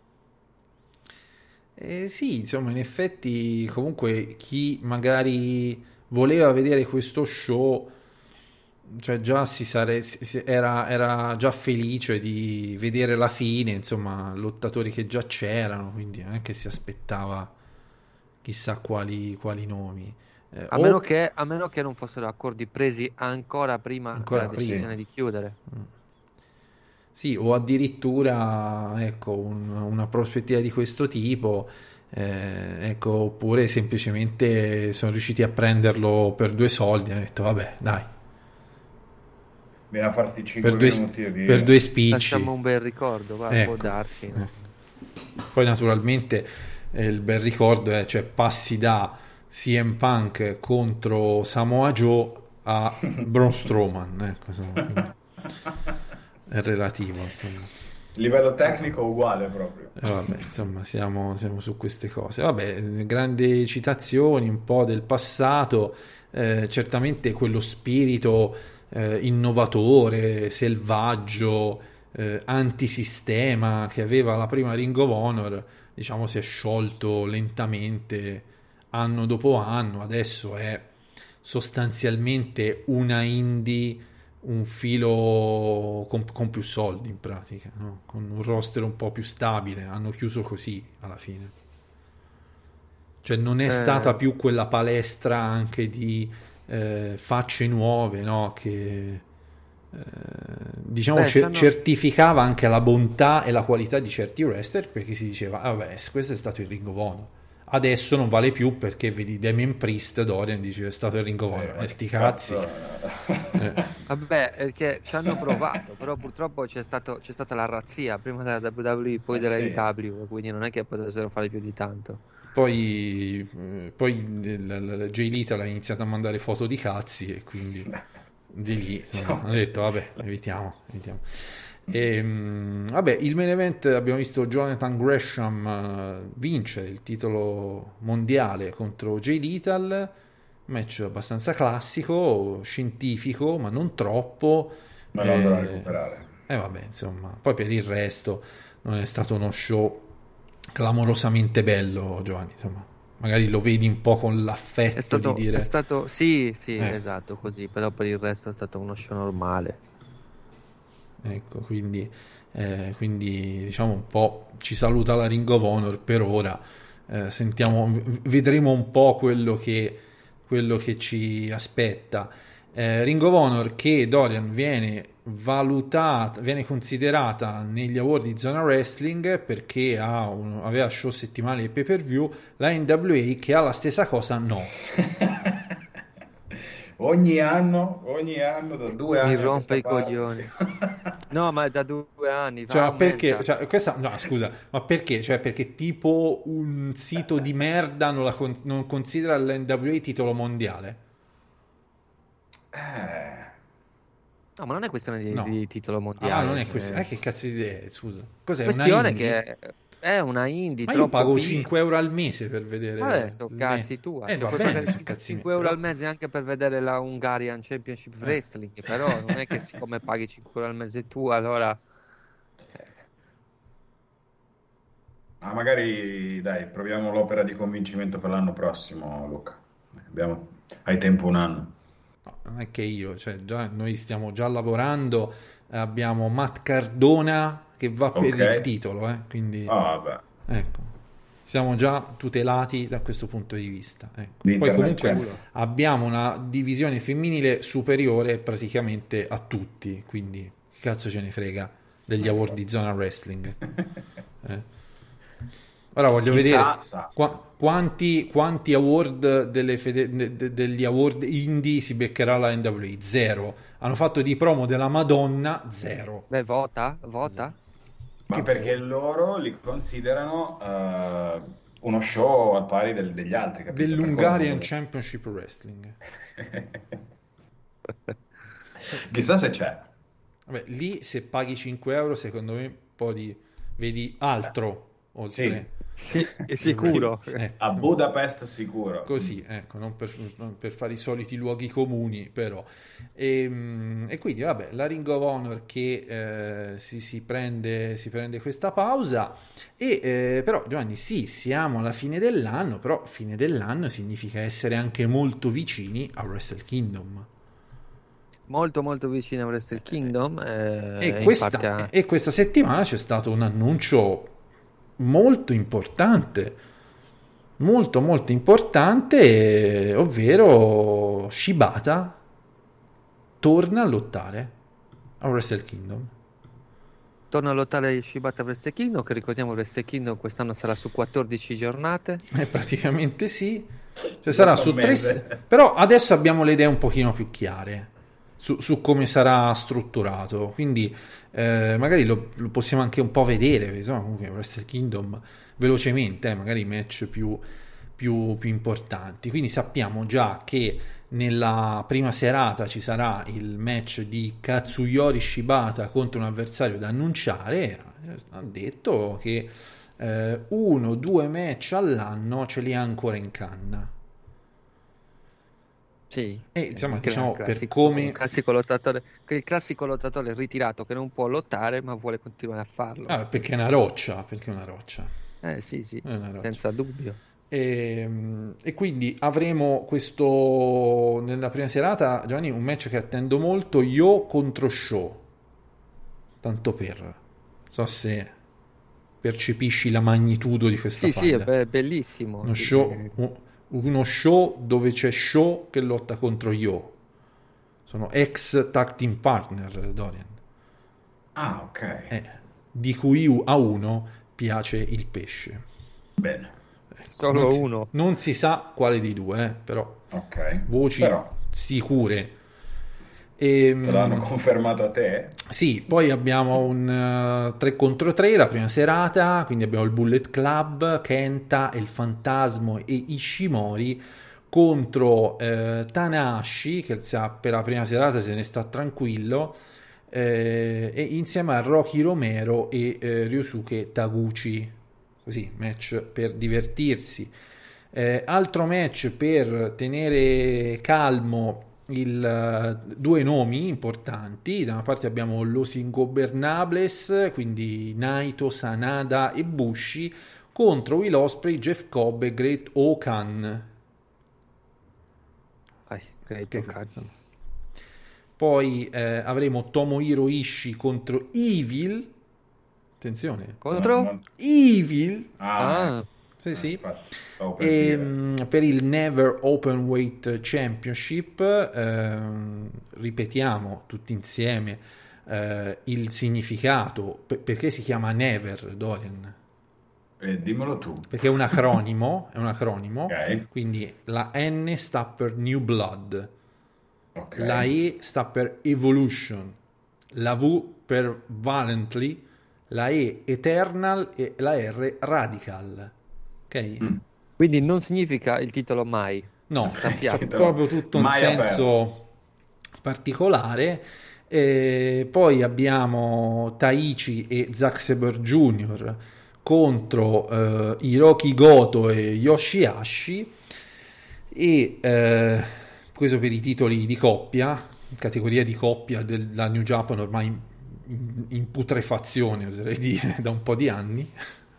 Eh, sì, insomma, in effetti, comunque, chi magari voleva vedere questo show, cioè già si sare- si- era, era già felice di vedere la fine, insomma, lottatori che già c'erano, quindi non è che si aspettava chissà quali, quali nomi. Eh, A o- meno che, a meno che non fossero accordi presi ancora prima Ancora della prima. decisione di chiudere. Sì, o addirittura ecco, un- una prospettiva di questo tipo, eh, ecco, oppure semplicemente sono riusciti a prenderlo per due soldi e hanno detto vabbè, dai, Viene a farsti cinque per due, minuti e via. per due spicci. Lasciamo un bel ricordo, guarda, Ecco, può darsi. no? ecco. Poi naturalmente eh, il bel ricordo è, cioè, passi da C M Punk contro Samoa Joe a Braun Strowman, ecco, insomma, quindi è relativo, insomma. Livello tecnico uguale proprio. Eh, vabbè, insomma, siamo, siamo su queste cose. Vabbè, grandi citazioni, un po' del passato, eh, certamente quello spirito eh, innovatore, selvaggio, eh, antisistema che aveva la prima Ring of Honor, diciamo, si è sciolto lentamente anno dopo anno. Adesso è sostanzialmente una indie, un filo con, con più soldi in pratica, no? Con un roster un po' più stabile. Hanno chiuso così alla fine, cioè non è Eh. stata più quella palestra anche di eh, facce nuove, no? Che eh, diciamo Beh, cer- c'hanno- certificava anche la bontà e la qualità di certi wrestler, perché si diceva ah, vabbè, questo è stato il Ring of Honor. Adesso non vale più perché vedi Damien Priest, Dorian dice è stato il Ring of Honor, ma e sti che cazzi. cazzo- Eh. Vabbè, è che ci hanno provato, però purtroppo c'è, stato, c'è stata la razzia prima della W W E, poi Eh della sì. A E W, quindi non è che potessero fare più di tanto. Poi, eh, poi la, la, la Jay Little ha iniziato a mandare foto di cazzi e quindi di lì insomma, hanno detto vabbè, evitiamo, evitiamo. E, mh, vabbè, il main event abbiamo visto Jonathan Gresham eh, vincere il titolo mondiale contro Jay Little, match abbastanza classico, scientifico, ma non troppo. Ma non andrà a Eh, recuperare. E vabbè, insomma, poi per il resto non è stato uno show clamorosamente bello, Giovanni, insomma, magari lo vedi un po' con l'affetto È stato, di dire è stato sì, sì, Eh. esatto, così, però per il resto è stato uno show normale. ecco, quindi, eh, quindi diciamo un po' ci saluta la Ring of Honor per ora. Eh, sentiamo, v- vedremo un po' quello che, quello che ci aspetta. Eh, Ring of Honor che, Dorian, viene valutata, viene considerata negli award di Zona Wrestling perché ha un- aveva show settimanali e pay per view. La N W A che ha la stessa cosa, no. Ogni anno, ogni anno, da due anni Mi a rompe i questa parte. coglioni. No, ma è da due anni. Cioè, ma aumenta. perché? Cioè, questa, no, scusa, ma perché? Cioè, perché tipo un sito di merda non, la con- non considera l'N W A titolo mondiale? Eh, No, ma non è questione di, No. di titolo Ah, mondiale. non è eh. questione. Eh, che cazzo di idea è? Scusa. Cos'è? Questione una indie? che è una indie Ma io troppo pago piccola. cinque euro al mese per vedere. Adesso il cazzi me- tu, Eh, se va puoi bene, pagare sono cazzi cinque miei, euro però- al mese anche per vedere la Hungarian Championship Wrestling, però non è che siccome paghi cinque euro al mese tu, allora Ah, magari dai, proviamo l'opera di convincimento per l'anno prossimo, Luca. Abbiamo... Hai tempo un anno. No, non è che io, cioè, già, noi stiamo già lavorando, eh, abbiamo Matt Cardona che va per Ok. il titolo, eh, quindi Ah, vabbè. ecco, siamo già tutelati da questo punto di vista. Ecco. Poi L'internet comunque c'è. abbiamo una divisione femminile superiore praticamente a tutti, quindi che cazzo ce ne frega degli award di Zona Wrestling. Eh. Ora voglio Chi vedere sa, sa. qua- quanti, quanti award delle fede- de- de- degli award indie si beccherà la N W A. Zero. Hanno fatto di promo della Madonna, zero. beh, vota, vota. Ma perché loro li considerano eh, uno show al pari del- degli altri, capito? Per Dell'Hungarian quello- Championship Wrestling. Chissà se c'è. Vabbè, lì se paghi cinque euro, secondo me poi vedi altro oltre. Sì, è sicuro. Eh, A Budapest sicuro. Così, ecco, non per, non per fare i soliti luoghi comuni, però. E, e quindi, vabbè, la Ring of Honor che eh, si, si, prende, si prende questa pausa. E eh, però, Giovanni, sì, siamo alla fine dell'anno, però fine dell'anno significa essere anche molto vicini a Wrestle Kingdom. Molto molto vicino a Wrestle Kingdom. eh, E questa, infatti ha- e questa settimana c'è stato un annuncio molto importante, molto molto importante, ovvero Shibata torna a lottare a Wrestle Kingdom. torna a lottare Shibata Wrestle Kingdom, che ricordiamo Wrestle Kingdom quest'anno sarà su quattordici giornate. Eh, praticamente sì, cioè sarà su un tre, mese. però adesso abbiamo le idee un pochino più chiare su, su come sarà strutturato, quindi eh, magari lo, lo possiamo anche un po' vedere, insomma, comunque Wrestle Kingdom velocemente, eh, magari i match più, più, più importanti, quindi sappiamo già che nella prima serata ci sarà il match di Katsuyori Shibata contro un avversario da annunciare. Hanno detto che eh, uno, due match all'anno ce li ha ancora in canna. Sì, E insomma, Che diciamo, il per classico, come un classico lottatore, che il classico lottatore ritirato che non può lottare ma vuole continuare a farlo. ah, perché è una roccia, perché è una roccia. Eh sì, sì, È una roccia. senza dubbio. E, e quindi avremo questo nella prima serata, Giovanni, un match che attendo molto, Yo contro Show, tanto per non so se percepisci la magnitudo di questa Sì, sì, è faida. be- bellissimo. uno Sì, show, eh, u- uno show dove c'è Show che lotta contro Yo, sono ex tag team partner, Dorian, Ah, ok. eh, di cui a uno piace il pesce. Bene. Solo non si, uno. non si sa quale dei due, eh, però Ok. voci Però sicure. E, te l'hanno confermato a te? sì, poi abbiamo un tre contro tre la prima serata, quindi abbiamo il Bullet Club, Kenta, il Fantasmo e Ishimori contro eh, Tanahashi, che sa, per la prima serata se ne sta tranquillo, eh, e insieme a Rocky Romero e eh, Ryosuke Taguchi. Così, match per divertirsi. Eh, altro match per tenere calmo il, uh, due nomi importanti. Da una parte abbiamo Los Ingobernables, quindi Naito, Sanada e Bushi, contro Will Ospreay, Jeff Cobb e Great Okan. Vai, Great Che- Okan. Poi eh, avremo Tomohiro Ishii contro Evil. Attenzione, Contro? No, non- Evil. Ah, Ah, Sì, sì. infatti, stavo per E, dire. mh, per il Never Openweight Championship, ehm, ripetiamo tutti insieme eh, il significato, pe- perché si chiama Never, Dorian? Eh, dimmelo tu. Perché è un acronimo, è un acronimo, Ok. quindi la N sta per New Blood, Ok. la E sta per Evolution, la V per Valiantly, la E Eternal e la R Radical. Ok? Mm. quindi non significa il titolo mai. No, Sappiamo. è proprio tutto un Mai senso particolare. E poi abbiamo Taichi e Zack Sabre Junior contro eh, Hiroki Goto e Yoshihashi, e eh, questo per i titoli di coppia, categoria di coppia della New Japan ormai in, in, in putrefazione, oserei dire, da un po' di anni.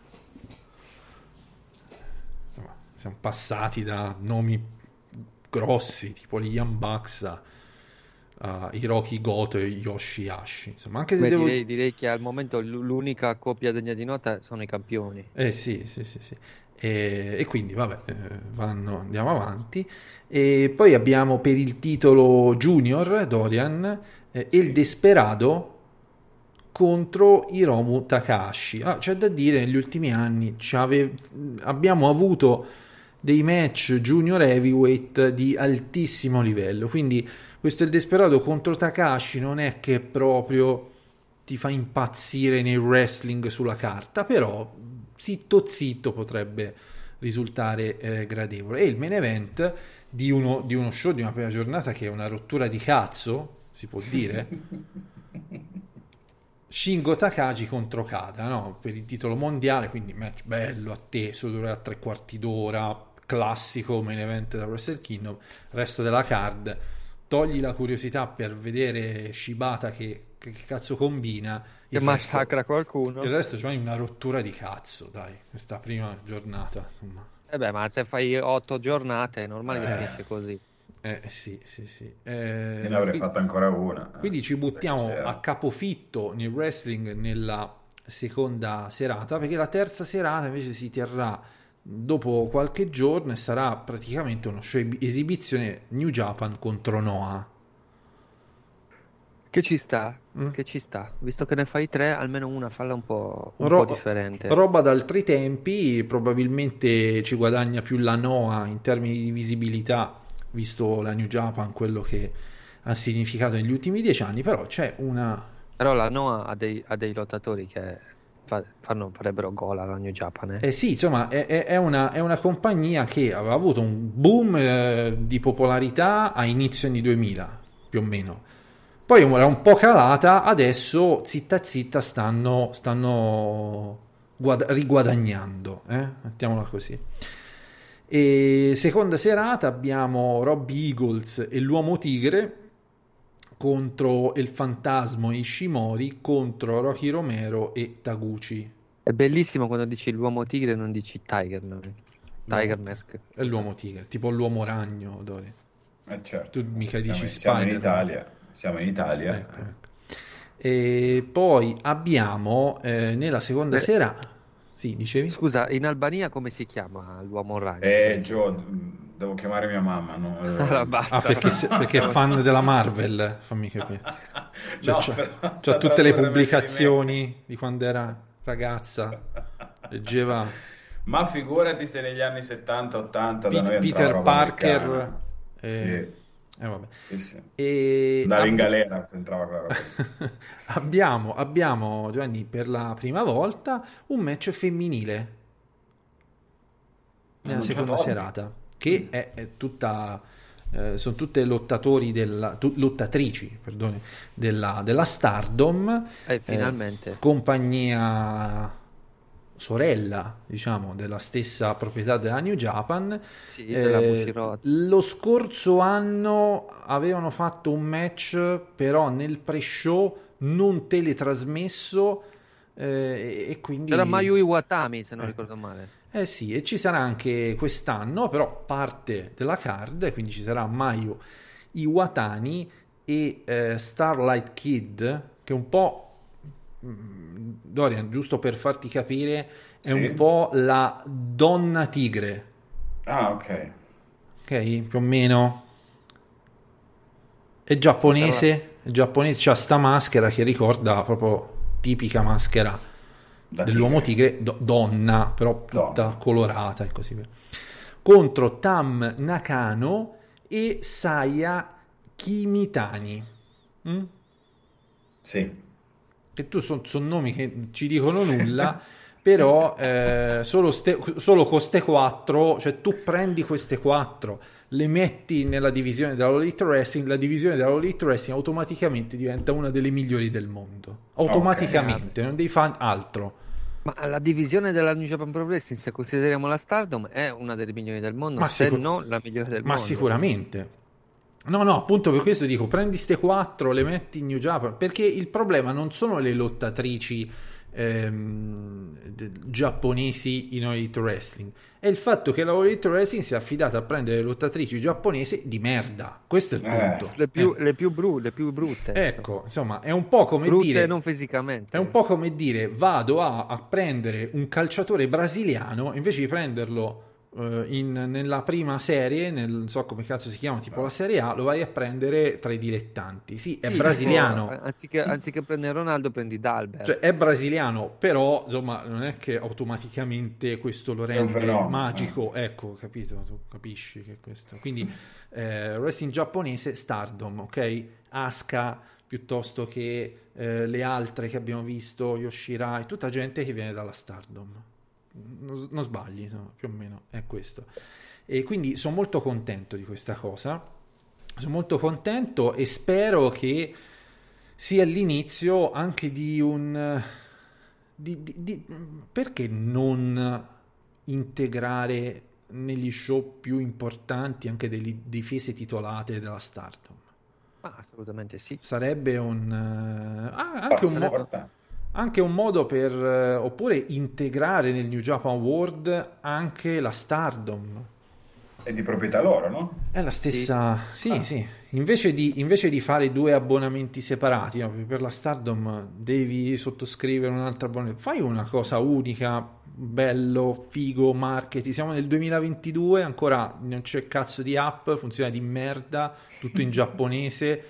Insomma, siamo passati da nomi grossi tipo gli Young Bucks a uh, Hiroki Goto e Yoshihashi. Insomma, anche se Beh, devo... direi, direi che al momento l- l'unica coppia degna di nota sono i campioni. Eh sì, sì, sì, sì. E, e quindi vabbè, eh, vanno, andiamo avanti. E poi abbiamo per il titolo junior Dorian eh, Il Desperado contro Hiromu Takahashi. Ah, c'è da dire, negli ultimi anni ci ave- abbiamo avuto dei match junior heavyweight di altissimo livello, quindi questo Il Desperado contro Takahashi non è che proprio ti fa impazzire nel wrestling sulla carta, però zitto zitto potrebbe risultare eh, gradevole. E il main event di uno, di uno show di una prima giornata che è una rottura di cazzo, si può dire, Shingo Takagi contro Kada, no? Per il titolo mondiale, quindi match bello, atteso, durerà tre quarti d'ora, classico main event da Wrestle Kingdom. Resto della card, togli la curiosità per vedere Shibata che, che, che cazzo combina, che il massacra resto, qualcuno. Il resto c'è una rottura di cazzo, dai, questa prima giornata, insomma. Eh beh, ma se fai otto giornate è normale che Eh. finisce così. Eh sì, sì, sì. Eh, Io ne avrei qui- fatto ancora una. Quindi ci buttiamo C'era. a capofitto nel wrestling nella seconda serata, perché la terza serata invece si terrà dopo qualche giorno e sarà praticamente uno show esibizione New Japan contro Noah. Che ci sta, Mm. che ci sta. Visto che ne fai tre, almeno una falla un po', un Ro- po' differente. Roba d'altri tempi, probabilmente ci guadagna più la Noah in termini di visibilità, visto la New Japan, quello che ha significato negli ultimi dieci anni, però c'è una... Però la Noah ha dei, ha dei lottatori che fa- fanno, farebbero gol alla New Japan. Eh. Eh sì, insomma, è, è- è una, è una compagnia che aveva avuto un boom eh, di popolarità a inizio anni duemila, più o meno. Poi era un po' calata, adesso zitta zitta stanno, stanno guad- riguadagnando, eh? Mettiamola così. E seconda serata abbiamo Robbie Eagles e l'Uomo Tigre contro il Fantasma Ishimori contro Rocky Romero e Taguchi. È bellissimo quando dici l'uomo tigre e non dici Tiger, no? Tiger Mask. È l'Uomo Tigre, tipo l'Uomo Ragno, Dori. Eh certo. Tu mica Siamo, dici siamo in Spider. Italia. Siamo in Italia. Ecco, ecco. E poi abbiamo eh, nella seconda Eh. sera... Sì, dicevi? Scusa, in Albania come si chiama l'uomo ragno? Eh, Joe, devo chiamare mia mamma. No? Allora, basta. Ah, perché, se- perché è fan della Marvel, fammi capire. Cioè, No, c'ha, però c'ha sa tutte le tradurre meglio di me. pubblicazioni di quando era ragazza, leggeva Ma figurati se negli anni settanta ottanta da Pete- noi entrava Peter roba Parker. americana. eh, Sì, eh, vabbè. sì, sì. E Andava in ab- galera se entrava quella roba. abbiamo, abbiamo, Giovanni, per la prima volta un match femminile nella Non c'è seconda donne. serata, che è, è tutta eh, sono tutte lottatori della, tu- lottatrici perdone, della, della Stardom, Eh, finalmente. eh, compagnia sorella, diciamo, della stessa proprietà della New Japan. Sì, della Bushiroad. Lo scorso anno avevano fatto un match però nel pre-show non teletrasmesso, eh, e quindi C'era Mayu Iwatani, se non Eh. ricordo male. eh sì, e ci sarà anche quest'anno, però parte della card, quindi ci sarà Mayu Iwatani e eh, Starlight Kid, che un po', mm, Dorian, giusto per farti capire, è Sì. un po' la donna tigre, Ah, ok. ok? Più o meno. È giapponese, è giapponese, c'ha sta maschera che ricorda proprio tipica maschera Da dell'uomo tigre. tigre, do- donna, però tutta Donna. colorata e così via. Contro Tam Nakano e Saya Kimitani. Mm? Sì. Che tu sono nomi che ci dicono nulla, però eh, solo, ste, solo con queste quattro, cioè tu prendi queste quattro, le metti nella divisione della All Elite Wrestling, la divisione della All Elite Wrestling automaticamente diventa una delle migliori del mondo, automaticamente, okay. Non devi fare altro. Ma la divisione della New Japan Pro Wrestling, se consideriamo la Stardom, è una delle migliori del mondo, ma se sicur- non la migliore del ma mondo. Ma sicuramente. No, no, appunto per questo dico, prendi ste quattro, le metti in New Japan, perché il problema non sono le lottatrici ehm, giapponesi in All Elite Wrestling, è il fatto che la All Elite Wrestling si è affidata a prendere le lottatrici giapponesi di merda, questo è il punto. Eh, le, più, eh. le, più bru- le più brutte. Ecco, insomma, è un po' come brutte dire... non fisicamente. È un po' come dire, vado a, a prendere un calciatore brasiliano, invece di prenderlo... In, nella prima serie, nel, non so come cazzo si chiama, tipo la Serie A, lo vai a prendere tra i dilettanti. Sì, è sì, brasiliano. Tipo, anziché, anziché prendere Ronaldo, prendi Dalbert. Cioè, è brasiliano, però insomma, non è che automaticamente questo lo rende magico. Eh. Ecco, capito? Tu capisci che questo. Quindi, eh, wrestling giapponese, Stardom, ok? Asuka piuttosto che eh, le altre che abbiamo visto, Yoshirai, tutta gente che viene dalla Stardom. Non, non sbagli, no, più o meno è questo, e quindi sono molto contento di questa cosa, sono molto contento e spero che sia l'inizio anche di un di, di, di, perché non integrare negli show più importanti anche delle difese titolate della Stardom? Ah, assolutamente sì, sarebbe un ah, anche un mo- anche un modo per eh, oppure integrare nel New Japan World anche la Stardom. È di proprietà loro, no? È la stessa, sì, sì, ah. sì. Invece di, invece di fare due abbonamenti separati, no? Per la Stardom devi sottoscrivere un altro abbonamento, fai una cosa unica, bello, figo, marketing. Siamo nel duemilaventidue, ancora non c'è cazzo di app, funziona di merda, tutto in giapponese.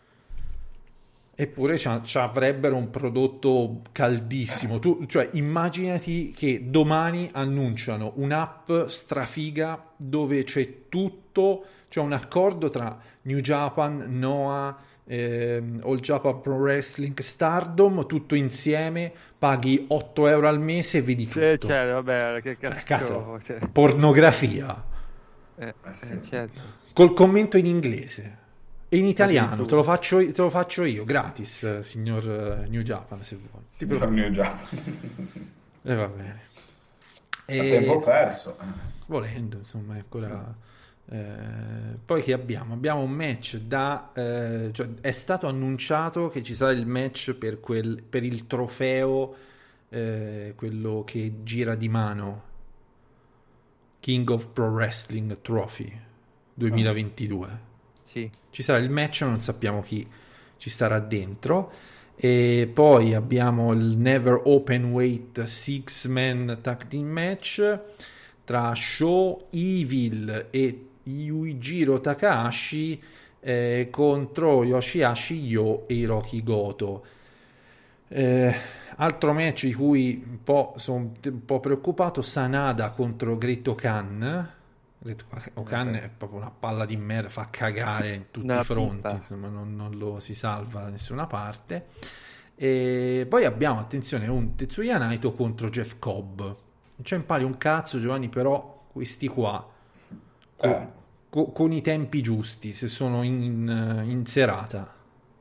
Eppure ci avrebbero un prodotto caldissimo. Tu, cioè, immaginati che domani annunciano un'app strafiga dove c'è tutto, c'è un accordo tra New Japan, Noah, ehm, All Japan Pro Wrestling, Stardom, tutto insieme, paghi otto euro al mese e vedi tutto. Sì, certo, vabbè, che cazzo, eh, cazzo cioè. Pornografia. Eh, eh, certo. Col commento in inglese. E in italiano, te lo faccio, te lo faccio io, gratis, signor New Japan, se vuoi. Signor New Japan. E eh, va bene. E... tempo perso. Volendo, insomma, è ancora... Eh, poi che abbiamo? Abbiamo un match da... Eh, cioè è stato annunciato che ci sarà il match per, quel, per il trofeo, eh, quello che gira di mano, King of Pro Wrestling Trophy duemilaventidue. Oh. Sì. Ci sarà il match, non sappiamo chi ci starà dentro, e poi abbiamo il Never Open Weight Six Man Tag Team Match tra Sho, Evil e Yujiro Takahashi eh, contro Yoshihashi Yo e Hiroki Goto. Eh, altro match di cui un po' sono un po' preoccupato, Sanada contro Great Khan. Okan è proprio una palla di merda, fa cagare in tutti una i fronti, insomma, non, non lo si salva da nessuna parte. E poi abbiamo, attenzione, un Tetsuya Naito contro Jeff Cobb. Non c'è in palio un cazzo, Giovanni, però questi qua con, eh. co, con i tempi giusti, se sono in, in serata,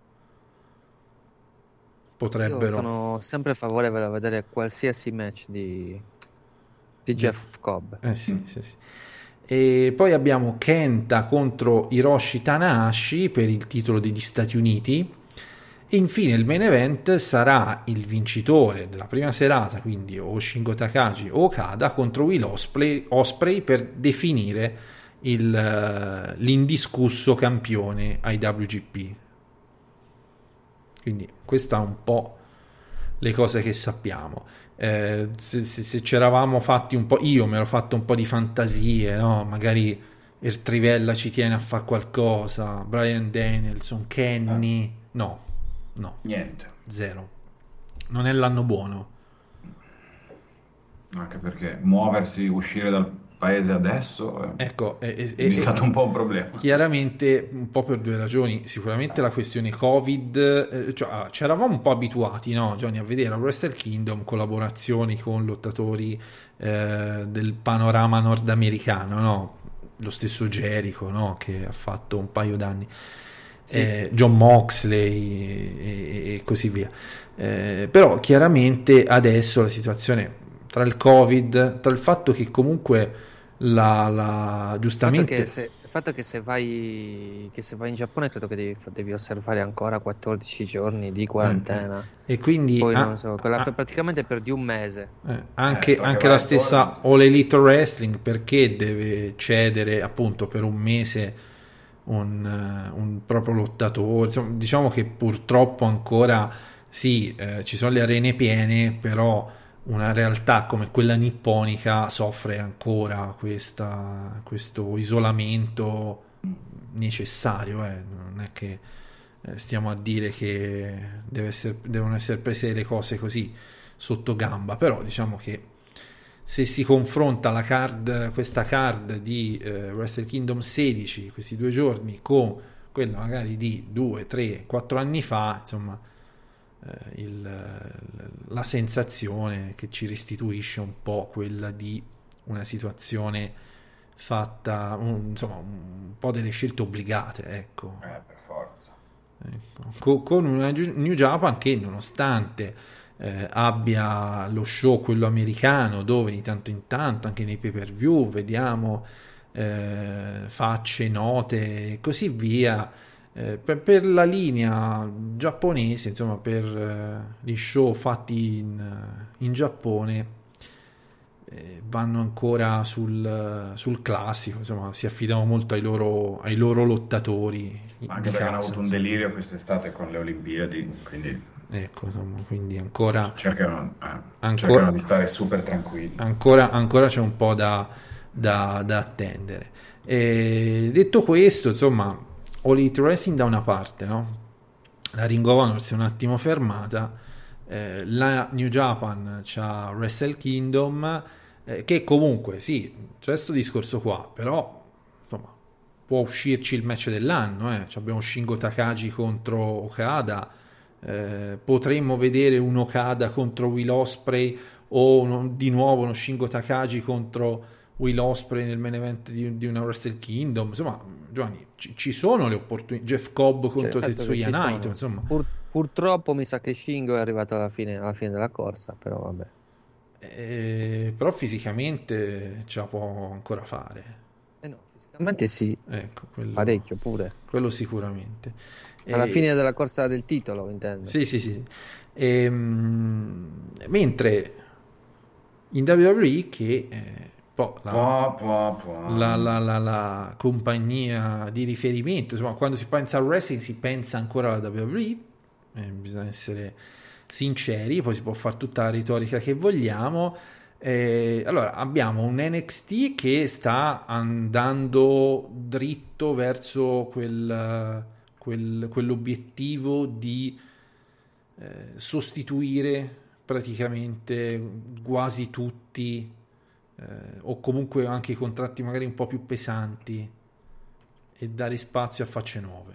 potrebbero. Io sono sempre favorevole a vedere qualsiasi match di, di Jeff Cobb. Eh sì, mm. sì, sì. E poi abbiamo Kenta contro Hiroshi Tanahashi per il titolo degli Stati Uniti, e infine il main event sarà il vincitore della prima serata, quindi o Shingo Takagi o Okada, contro Will Ospreay, Ospreay per definire il, l'indiscusso campione I W G P. Quindi questa è un po' le cose che sappiamo. Eh, se, se, se ci eravamo fatti un po', io mi ero fatto un po' di fantasie, no? Magari Ertrivella ci tiene a fare qualcosa, Bryan Danielson, Kenny, eh. no, no, niente, zero, non è l'anno buono, anche perché muoversi, uscire dal, paese adesso è, ecco, è, è, è diventato è, un po' un problema. Chiaramente un po' per due ragioni. Sicuramente la questione Covid, eh, cioè, ci eravamo un po' abituati, no, Johnny, a vedere a Wrestle Kingdom collaborazioni con lottatori eh, del panorama nordamericano, no? Lo stesso Jericho, no? Che ha fatto un paio d'anni, sì. eh, John Moxley e, e così via. Eh, però chiaramente adesso la situazione tra il Covid, tra il fatto che comunque la, la giustamente il fatto, se, il fatto che se vai che se vai in Giappone credo che devi, devi osservare ancora quattordici giorni di quarantena, eh, e quindi poi ah, non so, quella, ah, praticamente per di un mese eh, anche, eh, anche la stessa All Elite Wrestling, perché deve cedere appunto per un mese un, un proprio lottatore. Insomma, diciamo che purtroppo ancora sì, eh, ci sono le arene piene, però una realtà come quella nipponica soffre ancora questa, questo isolamento necessario, eh. Non è che eh, stiamo a dire che deve essere, devono essere prese le cose così sotto gamba, però diciamo che se si confronta la card, questa card di eh, Wrestle Kingdom sedici, questi due giorni, con quella magari di due, tre, quattro anni fa, insomma Il, la sensazione che ci restituisce un po' quella di una situazione fatta un, insomma un po' delle scelte obbligate, ecco, eh, per forza, ecco. Co- con una New Japan che nonostante eh, abbia lo show quello americano, dove di tanto in tanto anche nei pay per view vediamo eh, facce note e così via, Eh, per, per la linea giapponese, insomma, per eh, gli show fatti in, in Giappone eh, vanno ancora sul, sul classico, insomma, si affidano molto ai loro, ai loro lottatori. Ma anche perché hanno avuto un delirio quest'estate con le Olimpiadi, quindi ecco, insomma, quindi ancora cercano, eh, ancora, cercano di stare super tranquilli. Ancora, ancora c'è un po' da, da, da attendere. E detto questo, insomma, All Elite Wrestling da una parte, no? La Ring of Honor si è un attimo fermata, eh, la New Japan c'ha Wrestle Kingdom, eh, che comunque sì, c'è questo discorso qua, però insomma può uscirci il match dell'anno, eh. Abbiamo Shingo Takagi contro Okada, eh, potremmo vedere un Okada contro Will Ospreay o uno, di nuovo uno Shingo Takagi contro Will Ospreay nel main event di, di una Wrestle Kingdom. Insomma, Giovanni, ci, ci sono le opportunità. Jeff Cobb contro certo Tetsuya Naito, insomma. Pur, purtroppo mi sa che Shingo è arrivato alla fine, alla fine della corsa, però vabbè. Eh, però fisicamente ce la può ancora fare. Eh no, fisicamente sì, ecco, quello, parecchio pure. Quello sicuramente. Alla eh, fine della corsa del titolo, intendo. Sì, sì, sì. E, mh, mentre in W W E che... Eh, La, po, po, po. La, la, la, la compagnia di riferimento, insomma, quando si pensa al wrestling si pensa ancora alla W W E, eh, bisogna essere sinceri, poi si può fare tutta la retorica che vogliamo. Eh, allora abbiamo un N X T che sta andando dritto verso quel, quel, quell'obiettivo di eh, sostituire praticamente quasi tutti Eh, o comunque anche i contratti magari un po' più pesanti e dare spazio a facce nuove.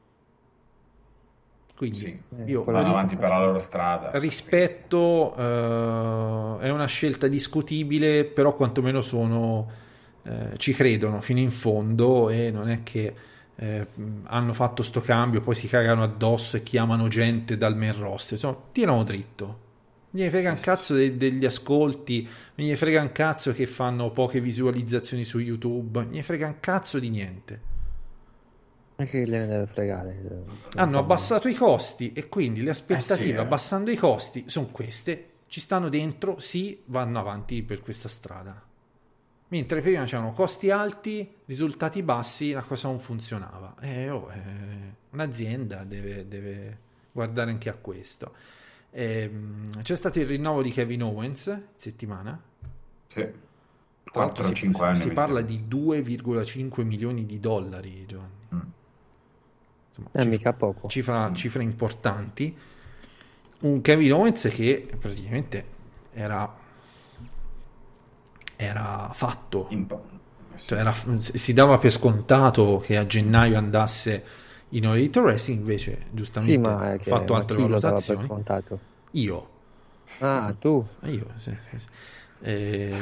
Quindi sì, io vanno avanti per la loro strada. Rispetto, eh, è una scelta discutibile, però quantomeno sono eh, ci credono fino in fondo e non è che eh, hanno fatto sto cambio poi si cagano addosso e chiamano gente dal main roster. Insomma, tirano dritto. Mi frega un cazzo de- degli ascolti, mi frega un cazzo che fanno poche visualizzazioni su YouTube, mi frega un cazzo di niente. Che gliene deve fregare? Hanno abbassato i costi e quindi le aspettative eh sì, eh. abbassando i costi sono queste, ci stanno dentro, sì, vanno avanti per questa strada. Mentre prima c'erano costi alti, risultati bassi, la cosa non funzionava. E oh, eh, un'azienda deve, deve guardare anche a questo. Eh, c'è stato il rinnovo di Kevin Owens settimana, sì, quattro cinque anni. Si parla di due virgola cinque milioni di dollari, Giovanni. Mm. Insomma, è cifre, mica poco. Cifra, mm. Cifre importanti. Un Kevin Owens che praticamente era era fatto. Imp- cioè era, si dava per scontato che a gennaio andasse in All Elite Wrestling, invece giustamente Sì, ma ha è che, fatto ma altre chi lo dava per valutazioni. scontato? Io. Ah, tu? Io, sì, sì, sì. E,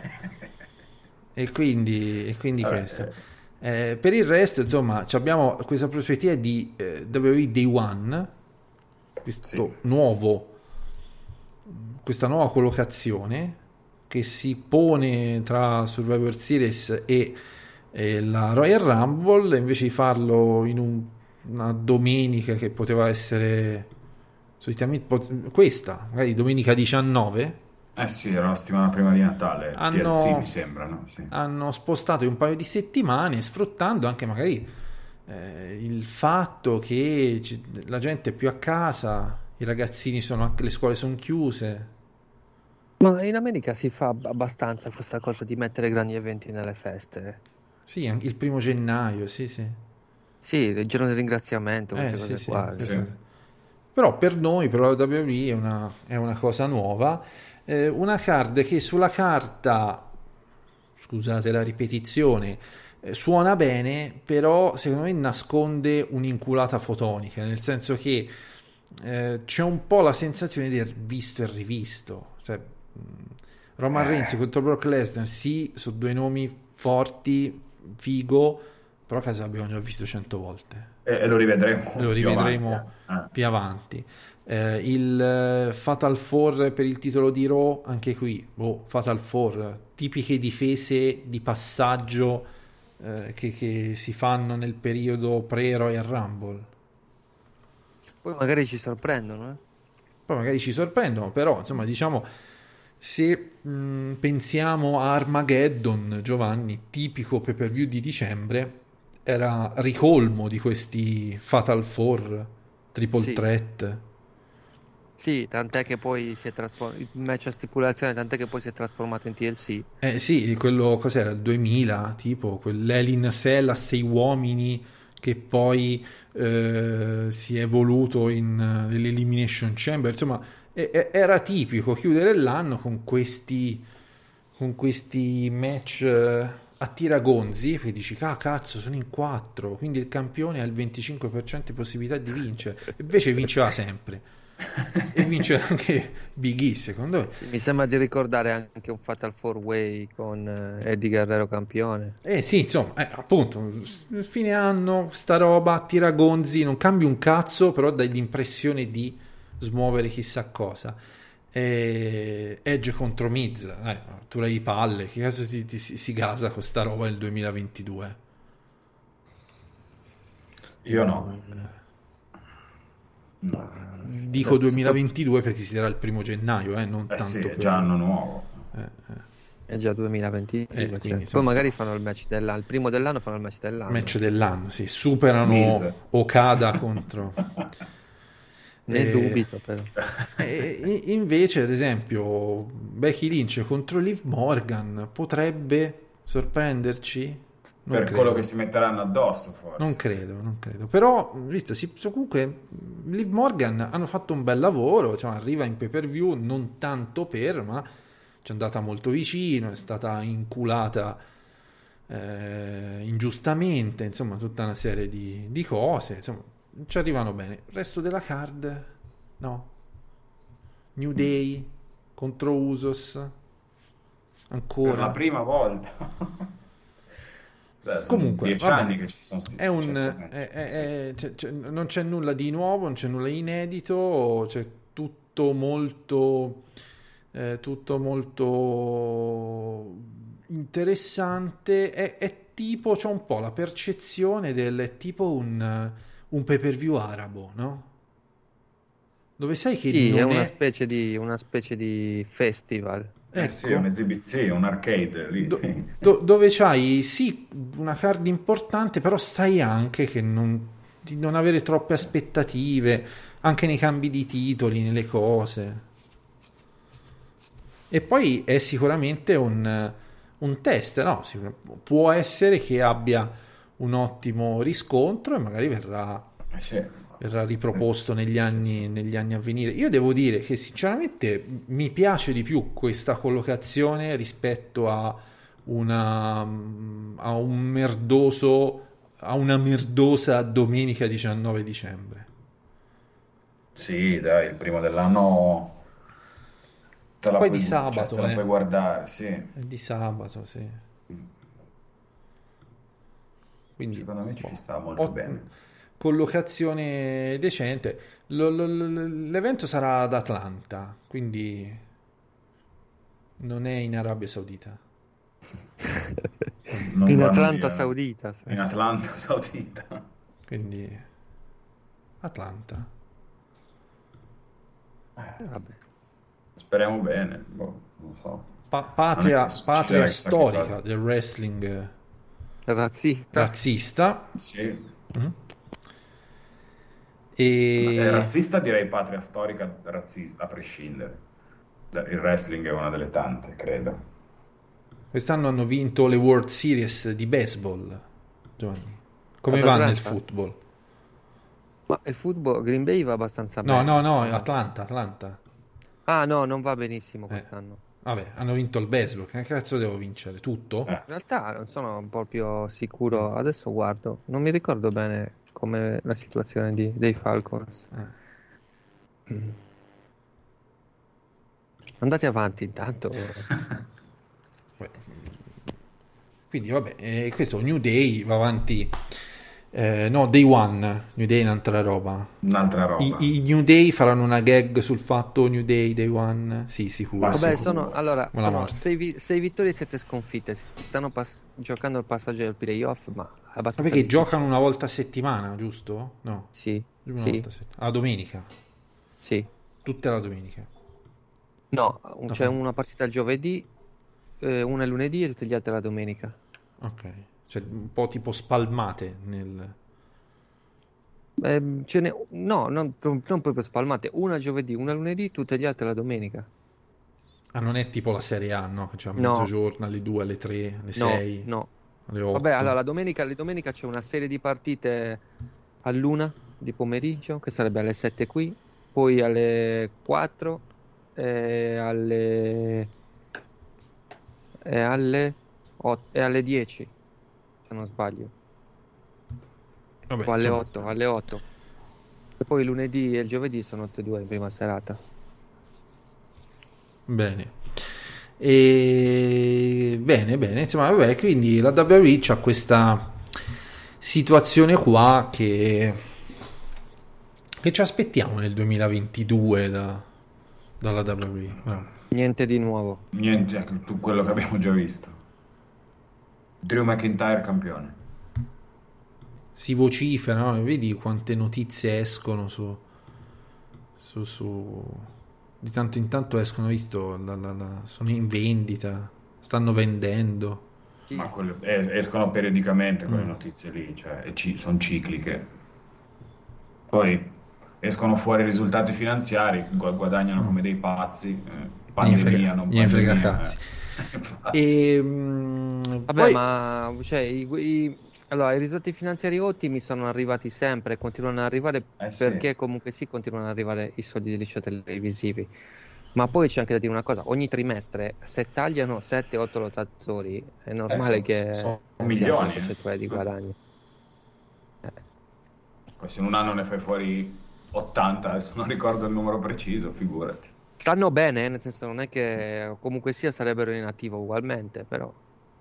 e quindi, e quindi Vabbè, questo. Eh, per il resto, insomma, ci abbiamo questa prospettiva di eh, W W E Day One, questo Sì. nuovo, questa nuova collocazione che si pone tra Survivor Series e, e la Royal Rumble, invece di farlo in un- una domenica che poteva essere solitamente pot- questa, magari domenica diciannove, Eh sì, era la settimana prima di Natale, Hanno- T L C mi sembra, no? Sì. hanno spostato in un paio di settimane, sfruttando anche magari eh, il fatto che ci- la gente è più a casa, i ragazzini sono anche, le scuole sono chiuse. Ma in America si fa ab- abbastanza questa cosa di mettere grandi eventi nelle feste. Sì, anche il primo gennaio, sì, sì. Sì, il giorno di ringraziamento, Eh, queste sì, cose sì, qua. questo- Però per noi, per la W W E è una, è una cosa nuova. Eh, una card che sulla carta, scusate la ripetizione, eh, suona bene, però secondo me nasconde un'inculata fotonica, nel senso che eh, c'è un po' la sensazione di aver visto e rivisto. Cioè, mh, Roman Reigns contro Brock Lesnar, sì, sono due nomi forti, figo, però caso abbiamo già visto cento volte. E, e lo rivedremo. Lo più rivedremo avanti, eh. più avanti. Eh, il eh, Fatal Four per il titolo di Raw, anche qui, boh, Fatal Four, tipiche difese di passaggio eh, che, che si fanno nel periodo pre-Royal Rumble. Poi magari ci sorprendono, eh? Poi magari ci sorprendono, però insomma diciamo, se mh, pensiamo a Armageddon, Giovanni, tipico pay per view di dicembre, era ricolmo di questi Fatal Four, Triple Sì. Threat. Sì, tant'è che poi si è trasformato il match a stipulazione, tant'è che poi si è trasformato in T L C. Eh sì, quello cos'era, il duemila, tipo quell'Hell Cell a sei uomini che poi eh, si è evoluto in eh, l'Elimination Chamber, insomma e- e- era tipico chiudere l'anno con questi con questi match eh, a tiragonzi, che dici ah cazzo sono in quattro, quindi il campione ha il venticinque per cento di possibilità di vincere, invece vinceva sempre e vinceva anche Big E, secondo me. Mi sembra di ricordare anche un Fatal Four Way con eh, Eddie Guerrero campione. Eh sì, insomma, eh, appunto, fine anno, sta roba, tiragonzi, non cambi un cazzo, però dai l'impressione di smuovere chissà cosa. E Edge contro Miz, eh, tu hai palle, che caso si, si, si gasa con sta roba nel duemilaventidue? Io no. Dico duemilaventidue perché si darà il primo gennaio, eh, non Eh tanto sì, è per... già anno nuovo. Eh, eh. È già duemilaventi, Eh, cioè. quindi, Poi insomma, magari fanno il match dell'anno, il primo dell'anno fanno il match dell'anno. match dell'anno, sì, superano Miz. Okada contro... Ne Eh, dubito però. E invece, ad esempio, Becky Lynch contro Liv Morgan potrebbe sorprenderci? Non Per credo. quello che si metteranno addosso, forse. Non credo, non credo. Però, visto, si, comunque, Liv Morgan hanno fatto un bel lavoro, cioè, arriva in pay per view, non tanto per, ma ci è andata molto vicino, è stata inculata eh, ingiustamente, insomma, tutta una serie di, di cose, insomma, ci arrivano bene. Il resto della card, no. New Day contro Usos, ancora. Per la prima volta. Beh, sono Comunque, dieci va anni bene. che ci sono sti- È un, c'è sto è- match, è- sì. è- c'è- c'è- non c'è nulla di nuovo, non c'è nulla di inedito, c'è tutto molto, eh, tutto molto interessante. È, è tipo, c'è un po' la percezione del è tipo un, un pay per view arabo, no? Dove sai che Sì, non è una è- specie di una specie di festival. Eh sì, è un'esibizione, un arcade lì. Do- dove c'hai sì una card importante, però sai anche che non, di non avere troppe aspettative anche nei cambi di titoli, nelle cose. E poi è sicuramente un, un test, no? Sicur- può essere che abbia un ottimo riscontro e magari verrà Sì. verrà riproposto negli anni, negli anni a venire. Io devo dire che sinceramente mi piace di più questa collocazione rispetto a una a un merdoso a una merdosa domenica diciannove dicembre. Sì, dai, il primo dell'anno te la Poi puoi, di sabato, cioè, te la eh. puoi guardare, sì. È di sabato, sì. Quindi secondo me ci boh, sta molto ot- bene. collocazione decente. Lo- lo- lo- l'evento sarà ad Atlanta, quindi non è in Arabia Saudita. Non In vanno Atlanta via. Saudita. In Atlanta Saudita. Quindi Atlanta. Vabbè. Speriamo bene, boh, non so. Pa- patria Non è che patria succederà chissà che storica cosa. del wrestling Razzista. razzista. Sì. Mm. E Eh, razzista direi patria storica razzista, a prescindere. Il wrestling è una delle tante, credo. quest'anno hanno vinto le World Series di baseball, Giovanni. Come Ad va nel Atlanta? football? Ma il football Green Bay va abbastanza No, bene. no, no, Atlanta, Atlanta. Ah, no, non va benissimo Eh. quest'anno. Vabbè, hanno vinto il baseball. Che cazzo devo vincere? Tutto? Eh. In realtà non sono proprio sicuro. Adesso guardo, non mi ricordo bene come la situazione di- dei Falcons. Eh. Mm. Andate avanti intanto. Quindi vabbè, eh, questo New Day va avanti. Eh, no, Day One. New Day è un'altra roba. Un'altra roba. I, i New Day faranno una gag sul fatto New Day, Day One? Sì, sicuro. Ma Vabbè, sicuro. sono allora Una sono morte. sei, vi- sei vittorie e sette sconfitte. Si stanno pass- giocando il passaggio del playoff, ma è Ma abbastanza perché difficile. giocano una volta a settimana, giusto? No, Sì, una sì, volta a settimana. A domenica. sì. Tutte la domenica. No, un- c'è Ok. una partita il giovedì, eh, una il lunedì e tutte le altre la domenica. Ok. Cioè un po' tipo spalmate nel... Ehm, ce n'è, no, non, non proprio spalmate, una il giovedì, una il lunedì, tutte le altre la domenica. Ah, non è tipo la Serie A, no? Che c'è a No. mezzogiorno, alle due, alle tre, alle No, sei, no. alle otto. Vabbè, allora la domenica, le domenica c'è una serie di partite all'una di pomeriggio, che sarebbe alle sette qui, poi alle quattro e alle e alle otto, e alle dieci, se non sbaglio. Vabbè, O alle insomma, otto, alle otto. E poi il lunedì e il giovedì sono tutte e due in prima serata. Bene. E... Bene, bene. Insomma, vabbè, quindi la W W E c'ha questa situazione qua che... che ci aspettiamo nel duemilaventidue da... dalla W W E. Bravo. Niente di nuovo. Niente, ecco, tu- quello che abbiamo già visto. Drew McIntyre campione. Si vocifera, no? Vedi quante notizie escono su, su, su... di tanto in tanto escono, visto, la, la, la- sono in vendita, stanno vendendo. Ma quelle- es- escono periodicamente quelle Mm. notizie lì, cioè, e ci- sono cicliche. Poi escono fuori risultati finanziari, gu- guadagnano come dei pazzi. eh, Gliene pandemia, frega, non gliene frega pandemia, cazzi. eh. Infatti. E, mm, Vabbè, poi- ma cioè, i, i- allora, i risultati finanziari ottimi sono arrivati sempre, continuano ad arrivare Eh sì. perché comunque sì, continuano ad arrivare i soldi dei licei televisivi. Ma poi c'è anche da dire una cosa, ogni trimestre se tagliano sette otto lottatori è normale sono- che sono sia milioni, una eh. percentuale di guadagni. Poi se in un anno ne fai fuori ottanta, adesso non ricordo il numero preciso, figurati. Stanno bene, eh, nel senso non è che comunque sia sarebbero in attivo ugualmente, però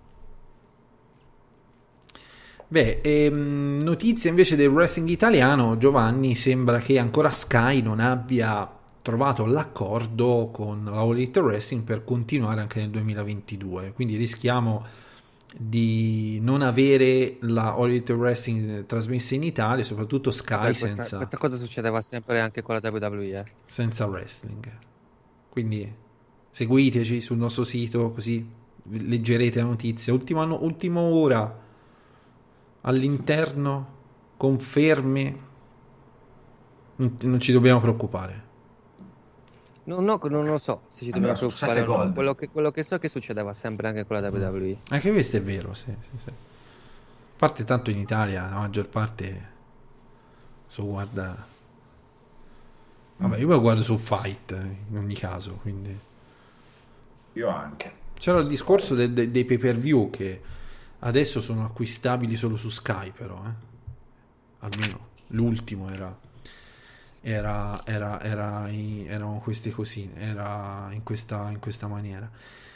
Beh, ehm, notizie invece del wrestling italiano, Giovanni, sembra che ancora Sky non abbia trovato l'accordo con la All Elite Wrestling per continuare anche nel duemilaventidue, quindi rischiamo di non avere la All Elite Wrestling trasmessa in Italia, soprattutto Sky Beh, questa, senza, questa cosa succedeva sempre anche con la W W E. eh. senza wrestling. Quindi seguiteci sul nostro sito, così leggerete la notizia. Ultima, no- ultima ora all'interno, confermi, non, non ci dobbiamo preoccupare. No, no, non lo so se ci dobbiamo Allora, su preoccupare sette o no. gold. Quello che, quello che so è che succedeva sempre anche con la W W E. Anche questo è vero, sì, sì, sì. A parte tanto in Italia la maggior parte So, guarda. Vabbè, io lo guardo su Fight eh, in ogni caso, quindi. Io anche. C'era il discorso de- de- dei pay per view che adesso sono acquistabili solo su Sky, però, eh. Almeno l'ultimo era era era era in, erano queste cosine, era in questa in questa maniera.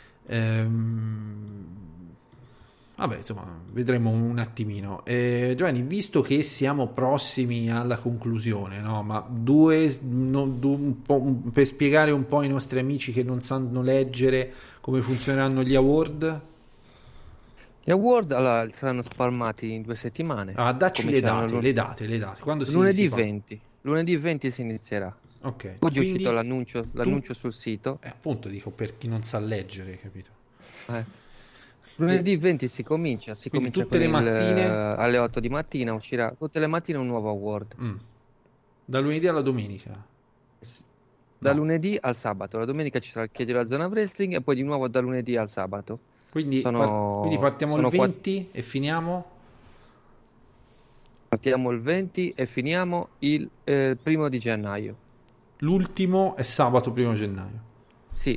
Ehm, vabbè, insomma, vedremo un attimino. Eh, Giovanni, visto che siamo prossimi alla conclusione, no? Ma due, no, du- un po', un- per spiegare un po' ai nostri amici che non sanno leggere come funzioneranno gli award. Gli award allora, saranno spalmati in due settimane. Ah, dacci le Cominceranno date, lun- le date, le date. Quando si, lunedì si fa? venti. Lunedì venti si inizierà. Ok. Oggi è Quindi uscito l'annuncio, tu- l'annuncio sul sito. Eh, appunto, dico per chi non sa leggere, capito? Eh. Lunedì venti si comincia, si Quindi comincia tutte con le il, mattine? eh, alle otto di mattina uscirà tutte le mattine un nuovo award. Mm. Da lunedì alla domenica. Da No. lunedì al sabato. La domenica ci sarà il Chiedi la Zona Wrestling e poi di nuovo da lunedì al sabato. Quindi, Sono- par- quindi partiamo sono il venti e finiamo? Partiamo il venti e finiamo il eh, primo di gennaio. L'ultimo è sabato primo gennaio. Sì.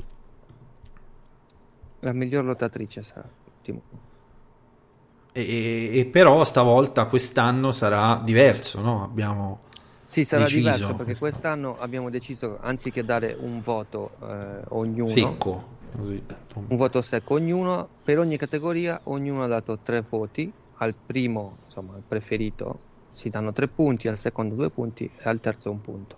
La miglior lottatrice sarà l'ultimo. E, e però stavolta, quest'anno sarà diverso, no? Abbiamo Sì, sarà deciso diverso perché questo. quest'anno abbiamo deciso, anziché dare un voto eh, ognuno, secco. Così. un voto secco ognuno, per ogni categoria ognuno ha dato tre voti, al primo, insomma, al preferito si danno tre punti, al secondo due punti e al terzo un punto.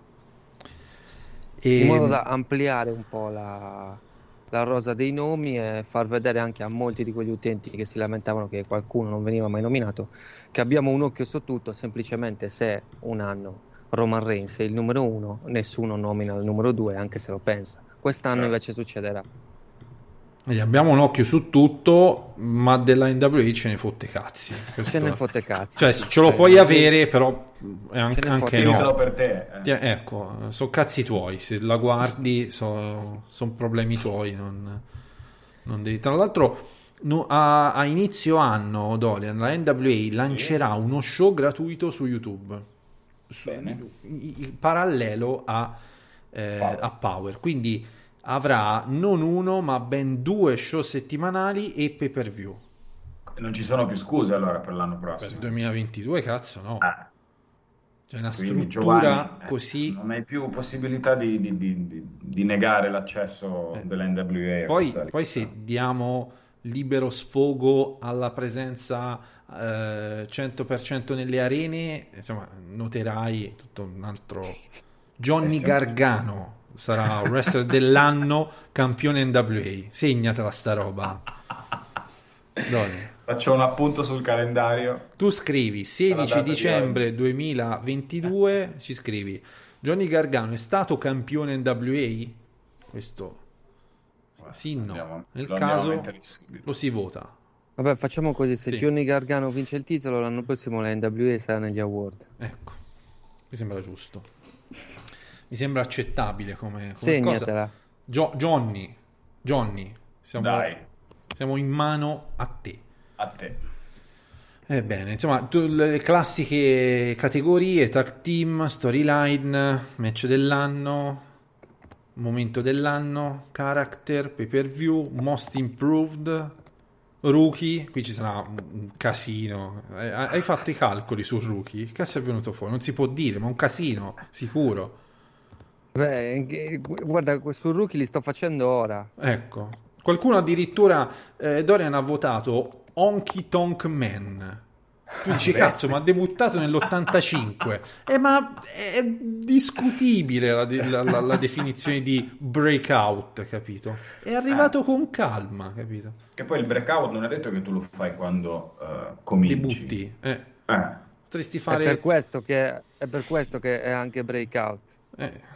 E... In modo da ampliare un po' la, la rosa dei nomi e far vedere anche a molti di quegli utenti che si lamentavano che qualcuno non veniva mai nominato, che abbiamo un occhio su tutto, semplicemente se un anno Roman Reigns è il numero uno, nessuno nomina il numero due, anche se lo pensa. Quest'anno invece succederà. Quindi abbiamo un occhio su tutto, ma della N W A ce ne fotte cazzi. Questo- Se ne fotte cazzi. Cioè, sì. ce lo Cioè, puoi non- avere, però è anche, Ce ne anche fotte- no. Tienitelo per te. eh. Ti- Ecco, sono cazzi tuoi, se la guardi sono problemi tuoi, non, non devi. Tra l'altro no- a, a inizio anno Dorian, la N W A lancerà uno show gratuito su YouTube, su- Bene. i- i- parallelo a, eh, Power. a Power, quindi avrà non uno ma ben due show settimanali e pay per view. Non ci sono più scuse allora per l'anno Per il prossimo. duemilaventidue, cazzo, no. Ah, C'è una quindi struttura Giovanni, eh, così. non hai più possibilità di, di- di- di- di negare l'accesso Eh. dell'N W A. a Poi, questa poi se diamo libero sfogo alla presenza eh, cento per cento nelle arene, insomma, noterai tutto un altro. Johnny Eh sì. Gargano sarà wrestler dell'anno, campione N W A. Segnatela sta roba. Dove? Faccio un appunto sul calendario. Tu scrivi Alla sedici data di dicembre duemilaventidue, ci scrivi Johnny Gargano è stato campione N W A? Questo sì, no. Andiamo- Nel lo andiamo a caso mettere subito. lo si vota. Vabbè, facciamo così, se Sì. Johnny Gargano vince il titolo, l'anno prossimo la N W A sarà negli award. Ecco, mi sembra giusto. Mi sembra accettabile come, come Segnatela. cosa. Gio- Johnny, Johnny, siamo, Dai, siamo in mano a te. a te. Ebbene, insomma, tu- le classiche categorie: tag team, storyline, match dell'anno, momento dell'anno, character, pay per view, most improved, rookie. Qui ci sarà un, un casino. Eh, Hai fatto i calcoli sul rookie? Che cazzo è venuto fuori? Non si può dire, ma un casino, sicuro. Beh, eh, gu- guarda, sul rookie li sto facendo ora. Ecco, qualcuno addirittura, eh, Dorian ha votato Honky Tonk Man. Tu dici, cazzo, ma ha debuttato nell'ottantacinque. Eh, ma è discutibile la, de- la- la- la definizione di breakout, capito? È arrivato con calma, capito? Che poi il breakout non è detto che tu lo fai quando eh, cominci. Debutti. Eh, Eh, potresti È fare... per questo che è per questo che è anche breakout. eh,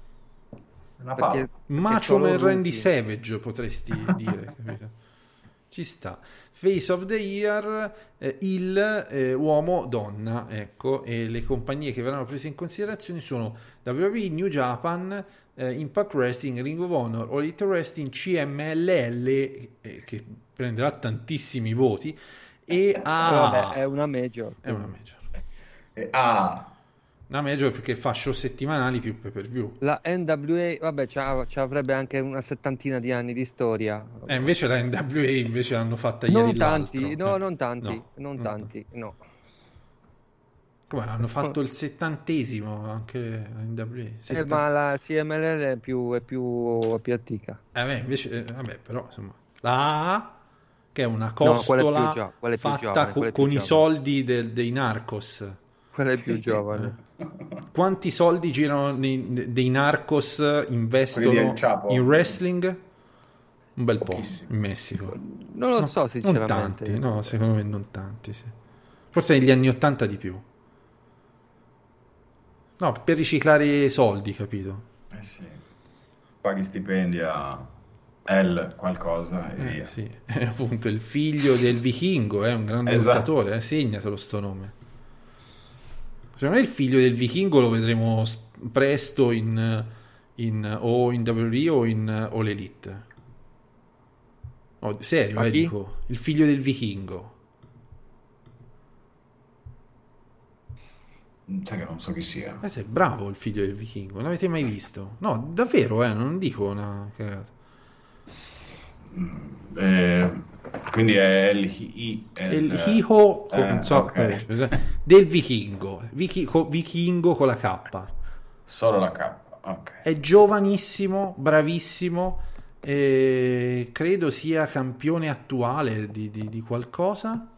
una Perché, palla. perché Macho solo Man rookie. Randy Savage potresti dire, capito? Ci sta. Face of the Year, eh, il eh, uomo, donna, ecco, e le compagnie che verranno prese in considerazione sono W W E, New Japan, eh, Impact Wrestling, Ring of Honor, All Elite Wrestling, C M L L, eh, che prenderà tantissimi voti, e Però A... vabbè, è una major. è una major. E- ah, Una major perché fa show settimanali più pay per view. La N W A, vabbè, c'ha, c'ha avrebbe anche una settantina di anni di storia. Eh, invece la N W A invece l'hanno fatta ieri Non tanti, l'altro. no, Eh, non tanti, no, non no. tanti, no. Come hanno fatto il settantesimo anche la N W A? Eh, Setta- ma la C M L L è più, è più, è più antica. Eh, beh, invece, eh, vabbè, però insomma, la A, che è una No, quella è più costola gio- quella è più fatta giovane, co- quella è più con i giovane. soldi del- dei Narcos. Quella è più giovane. Quanti soldi girano nei- dei Narcos investono Quelli del Chapo. in wrestling? Un bel po' in Messico. Non lo No, so non sinceramente. tanti, no, secondo me non tanti, sì. Forse negli anni ottanta di più. No, per riciclare soldi, capito? Eh sì. Paghi stipendi a L qualcosa e Eh, via. sì, è appunto il figlio del vichingo, è un grande Esatto. lottatore, eh, segnatelo sto nome. Secondo me il figlio del vichingo lo vedremo s- presto in, in- o in W W E o in All Elite. Oh, serio, Ma eh, chi? dico. Il figlio del vichingo. Sai che non so chi sia. Eh, sei bravo il figlio del vichingo, non l'avete mai visto? No, davvero, eh, non dico una cagata. Eh, quindi è il I È il hijo con- eh, non so, ok. eh, del vichingo, Vichi- co- vichingo con la K. Solo la K. Ok. È giovanissimo, bravissimo, eh, credo sia campione attuale di, di- di qualcosa.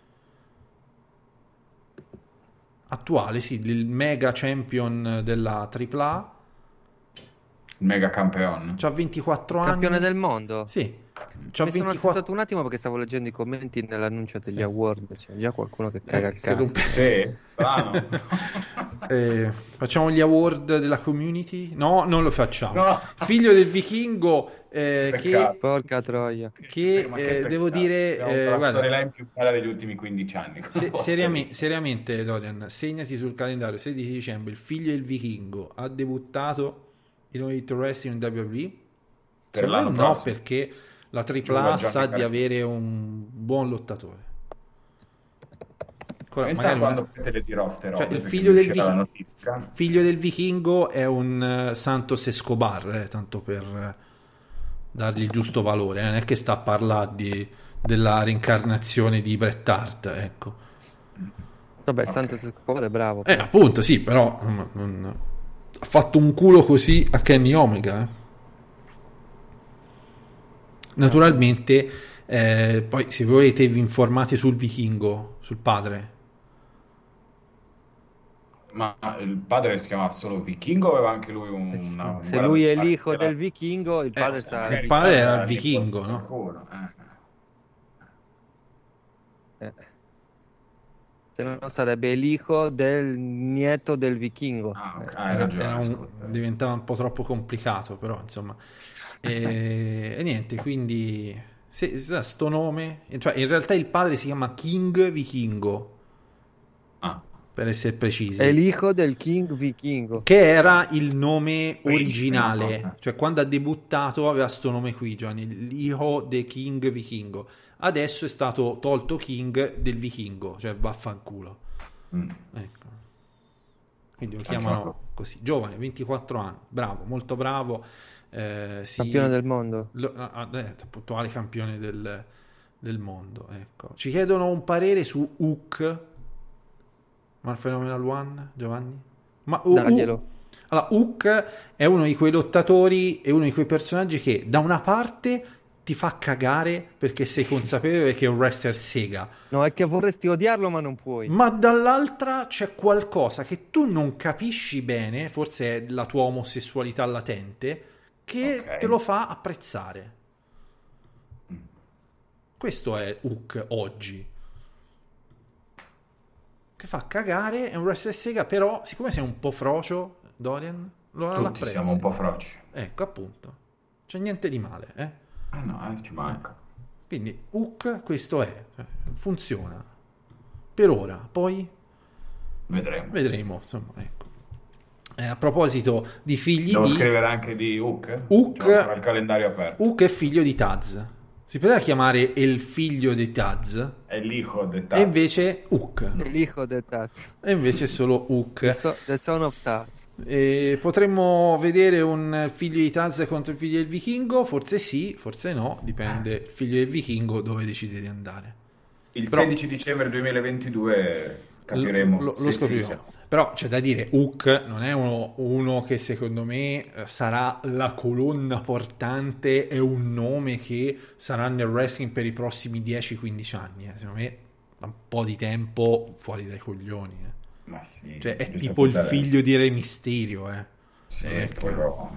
Attuale, sì, il mega champion della tripla A. Il mega campione. C'ha ventiquattro anni. Campione del mondo? Sì. C'ha Mi sono ventiquattro aspettato un attimo perché stavo leggendo i commenti nell'annuncio degli award. C'è già qualcuno che caga Eh, il che cazzo. rompe- Sì, strano. Eh, facciamo gli award della community? No, non lo facciamo. No. Figlio del vichingo eh, che, Peccato. Porca troia. che Ma eh, che devo peccato. dire Abbiamo eh, la guarda, storyline più bella degli ultimi quindici anni. se- seriamente, seriamente Dorian, segnati sul calendario sedici dicembre, il figlio del vichingo ha debuttato in All Elite Wrestling in W W E. Per Secondo me l'anno no, prossimo. perché la tripla Gioca A già sa che di cazzo. avere un buon lottatore. Ancora, Pensa magari quando non- te le dirò ste robe, Cioè, il perché figlio mi del, uscirà la vich- notifica. figlio del vichingo è un eh, Santos Escobar, eh, tanto per eh, dargli il giusto valore, eh, non è che sta a parlare di- della reincarnazione di Bret Hart, ecco. Vabbè, Santos Escobar è bravo. Eh, appunto, sì, però mm, non- ha fatto un culo così a Kenny Omega, eh. Naturalmente, eh, poi se volete vi informate sul vichingo, sul padre. Ma il padre si chiamava solo Vichingo o aveva anche lui un... una- Se guarda, lui è era- l'hijo era- del vichingo, il padre Eh, sta... il padre era il nipote vichingo, di no? qualcuno, eh. Eh. Se no sarebbe l'hijo del nieto del vichingo. Ah, ok, Eh, hai Era- ragione. era un- scusa. diventava un po' troppo complicato, però insomma. E, e niente, quindi se, se- sto nome, cioè in realtà il padre si chiama King Vichingo, Ah, per essere precisi. È l'hijo del king vichingo. Che era il nome Quindi, originale, no. cioè quando ha debuttato aveva sto nome qui, Giovanni, l'hijo de King Vichingo. Adesso è stato tolto King del Vichingo, cioè vaffanculo. mm. Ecco. Quindi lo Anche chiamano qua. così, giovane, ventiquattro anni, bravo, molto bravo. Eh, si- Campione del mondo. lo- ah, eh, attuale campione del, del mondo. Ecco. Ci chiedono un parere su Hook, ma il Phenomenal One, Giovanni? Ma U- Daglielo. U- allora, Hook è uno di quei lottatori, è uno di quei personaggi che da una parte ti fa cagare perché sei consapevole che è un wrestler sega, No, è che vorresti odiarlo, ma non puoi. ma dall'altra c'è qualcosa che tu non capisci bene, forse è la tua omosessualità latente, che Ok. te lo fa apprezzare. Questo è Hook oggi. Che fa cagare, è un wrestler sega, però siccome sei un po' frocio, Dorian, lo Tutti l'apprezzi. siamo un po' froci. Ecco, appunto. C'è niente di male, eh? Eh no, eh, ci manca. Quindi Hook questo è, cioè, funziona. Per ora, poi Vedremo. vedremo, insomma, ecco. Eh, a proposito di figli Devo di scrivere anche di Hook? Hook- C'ho ancora il calendario aperto. Hook è figlio di Taz. Si poteva chiamare il figlio di Taz. È l'hijo de Taz. E invece Hook. L'hijo de Taz. E invece solo Hook. The, so, the son of Taz. E potremmo vedere un figlio di Taz contro il figlio del vichingo? Forse sì, forse no. Dipende. Il figlio del vichingo dove decide di andare. Il Però, sedici dicembre duemilaventidue capiremo lo, lo, se lo sì, scopriremo. sì. Però c'è da dire, Hook non è uno, uno che secondo me sarà la colonna portante, è un nome che sarà nel wrestling per i prossimi dieci quindici anni. Eh. Secondo me un po' di tempo fuori dai coglioni. Eh. Ma sì, cioè è giusto tipo il portare- figlio di Re Mysterio. Eh. Sì, Non è poi che- dopo.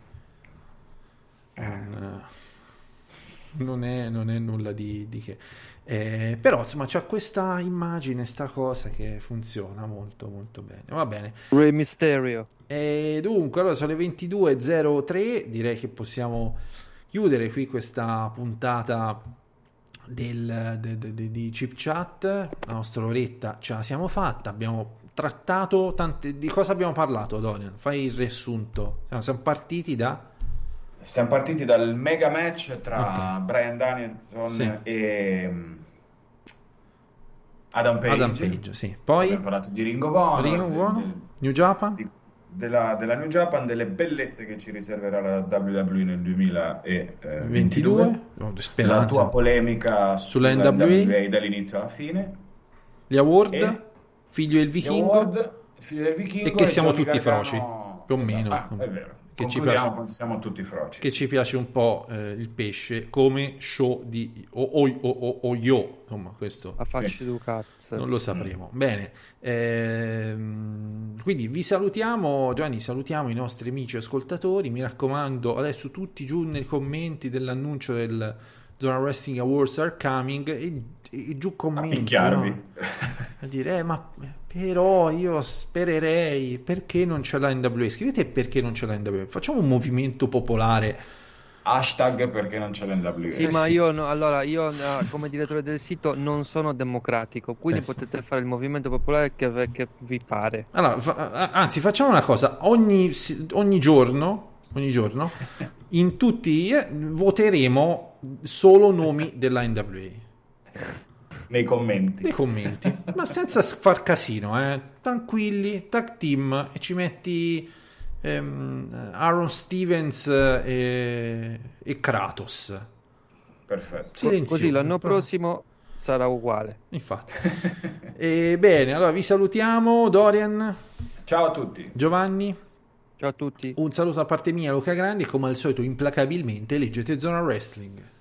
non, non è, non è nulla di, di che. Eh, però insomma c'è questa immagine, sta cosa che funziona molto molto bene. Va bene. Rey Mysterio. E dunque, allora sono le ventidue e zero tre, direi che possiamo chiudere qui questa puntata del, de, de, de, di Chip Chat. La nostra oretta ce la siamo fatta, abbiamo trattato tante... Di cosa abbiamo parlato, Dorian? Fai il riassunto. Siamo, siamo partiti da... Siamo partiti dal mega match tra Ok. Bryan Danielson Sì. e mm, Adam Page. Adam Page, sì. Poi Abbiamo parlato di Ring of Honor, Ring of de- Honor, de- New Japan, di- della, della New Japan, delle bellezze che ci riserverà la W W E nel duemilaventidue, ventidue, la speranza. tua polemica Sulla sulla N W A. W W E dall'inizio alla fine, Gli award, E- figlio del gli vichingo, award, il figlio del vichingo e che siamo Johnny tutti Gargano- froci, più o Esatto. meno. Ah, è vero. Che ci Concludiamo piace. con siamo tutti froci. Che ci piace un po' eh, il pesce come show di o, o, o, o, o yo, insomma questo A facci du cazzo. non lo sapremo. Bene, ehm, quindi vi salutiamo, Gianni, salutiamo i nostri amici ascoltatori, mi raccomando adesso tutti giù nei commenti dell'annuncio del Zona Wrestling Awards are coming e, e giù commenti, picchiarvi. no? A dire eh, ma però io spererei, perché non c'è la N W A? Scrivete perché non c'è la N W A, facciamo un movimento popolare. Hashtag perché non c'è l'N W A. Sì, Eh, ma sì. io no- allora io eh, come direttore del sito non sono democratico, quindi Eh. potete fare il movimento popolare che, che vi pare. Allora, fa- anzi, facciamo una cosa: ogni, ogni giorno, ogni giorno, in tutti eh, voteremo solo nomi della N W A Nei commenti. nei commenti, ma senza far casino, eh. Tranquilli, tag team, e ci metti ehm, Aaron Stevens e, e Kratos. Perfetto. Silenzioso. Così l'anno prossimo sarà uguale. Infatti. E bene, allora vi salutiamo, Dorian, Ciao a tutti. Giovanni. Ciao a tutti. Un saluto da parte mia, Luca Grandi, e come al solito implacabilmente leggete Zona Wrestling.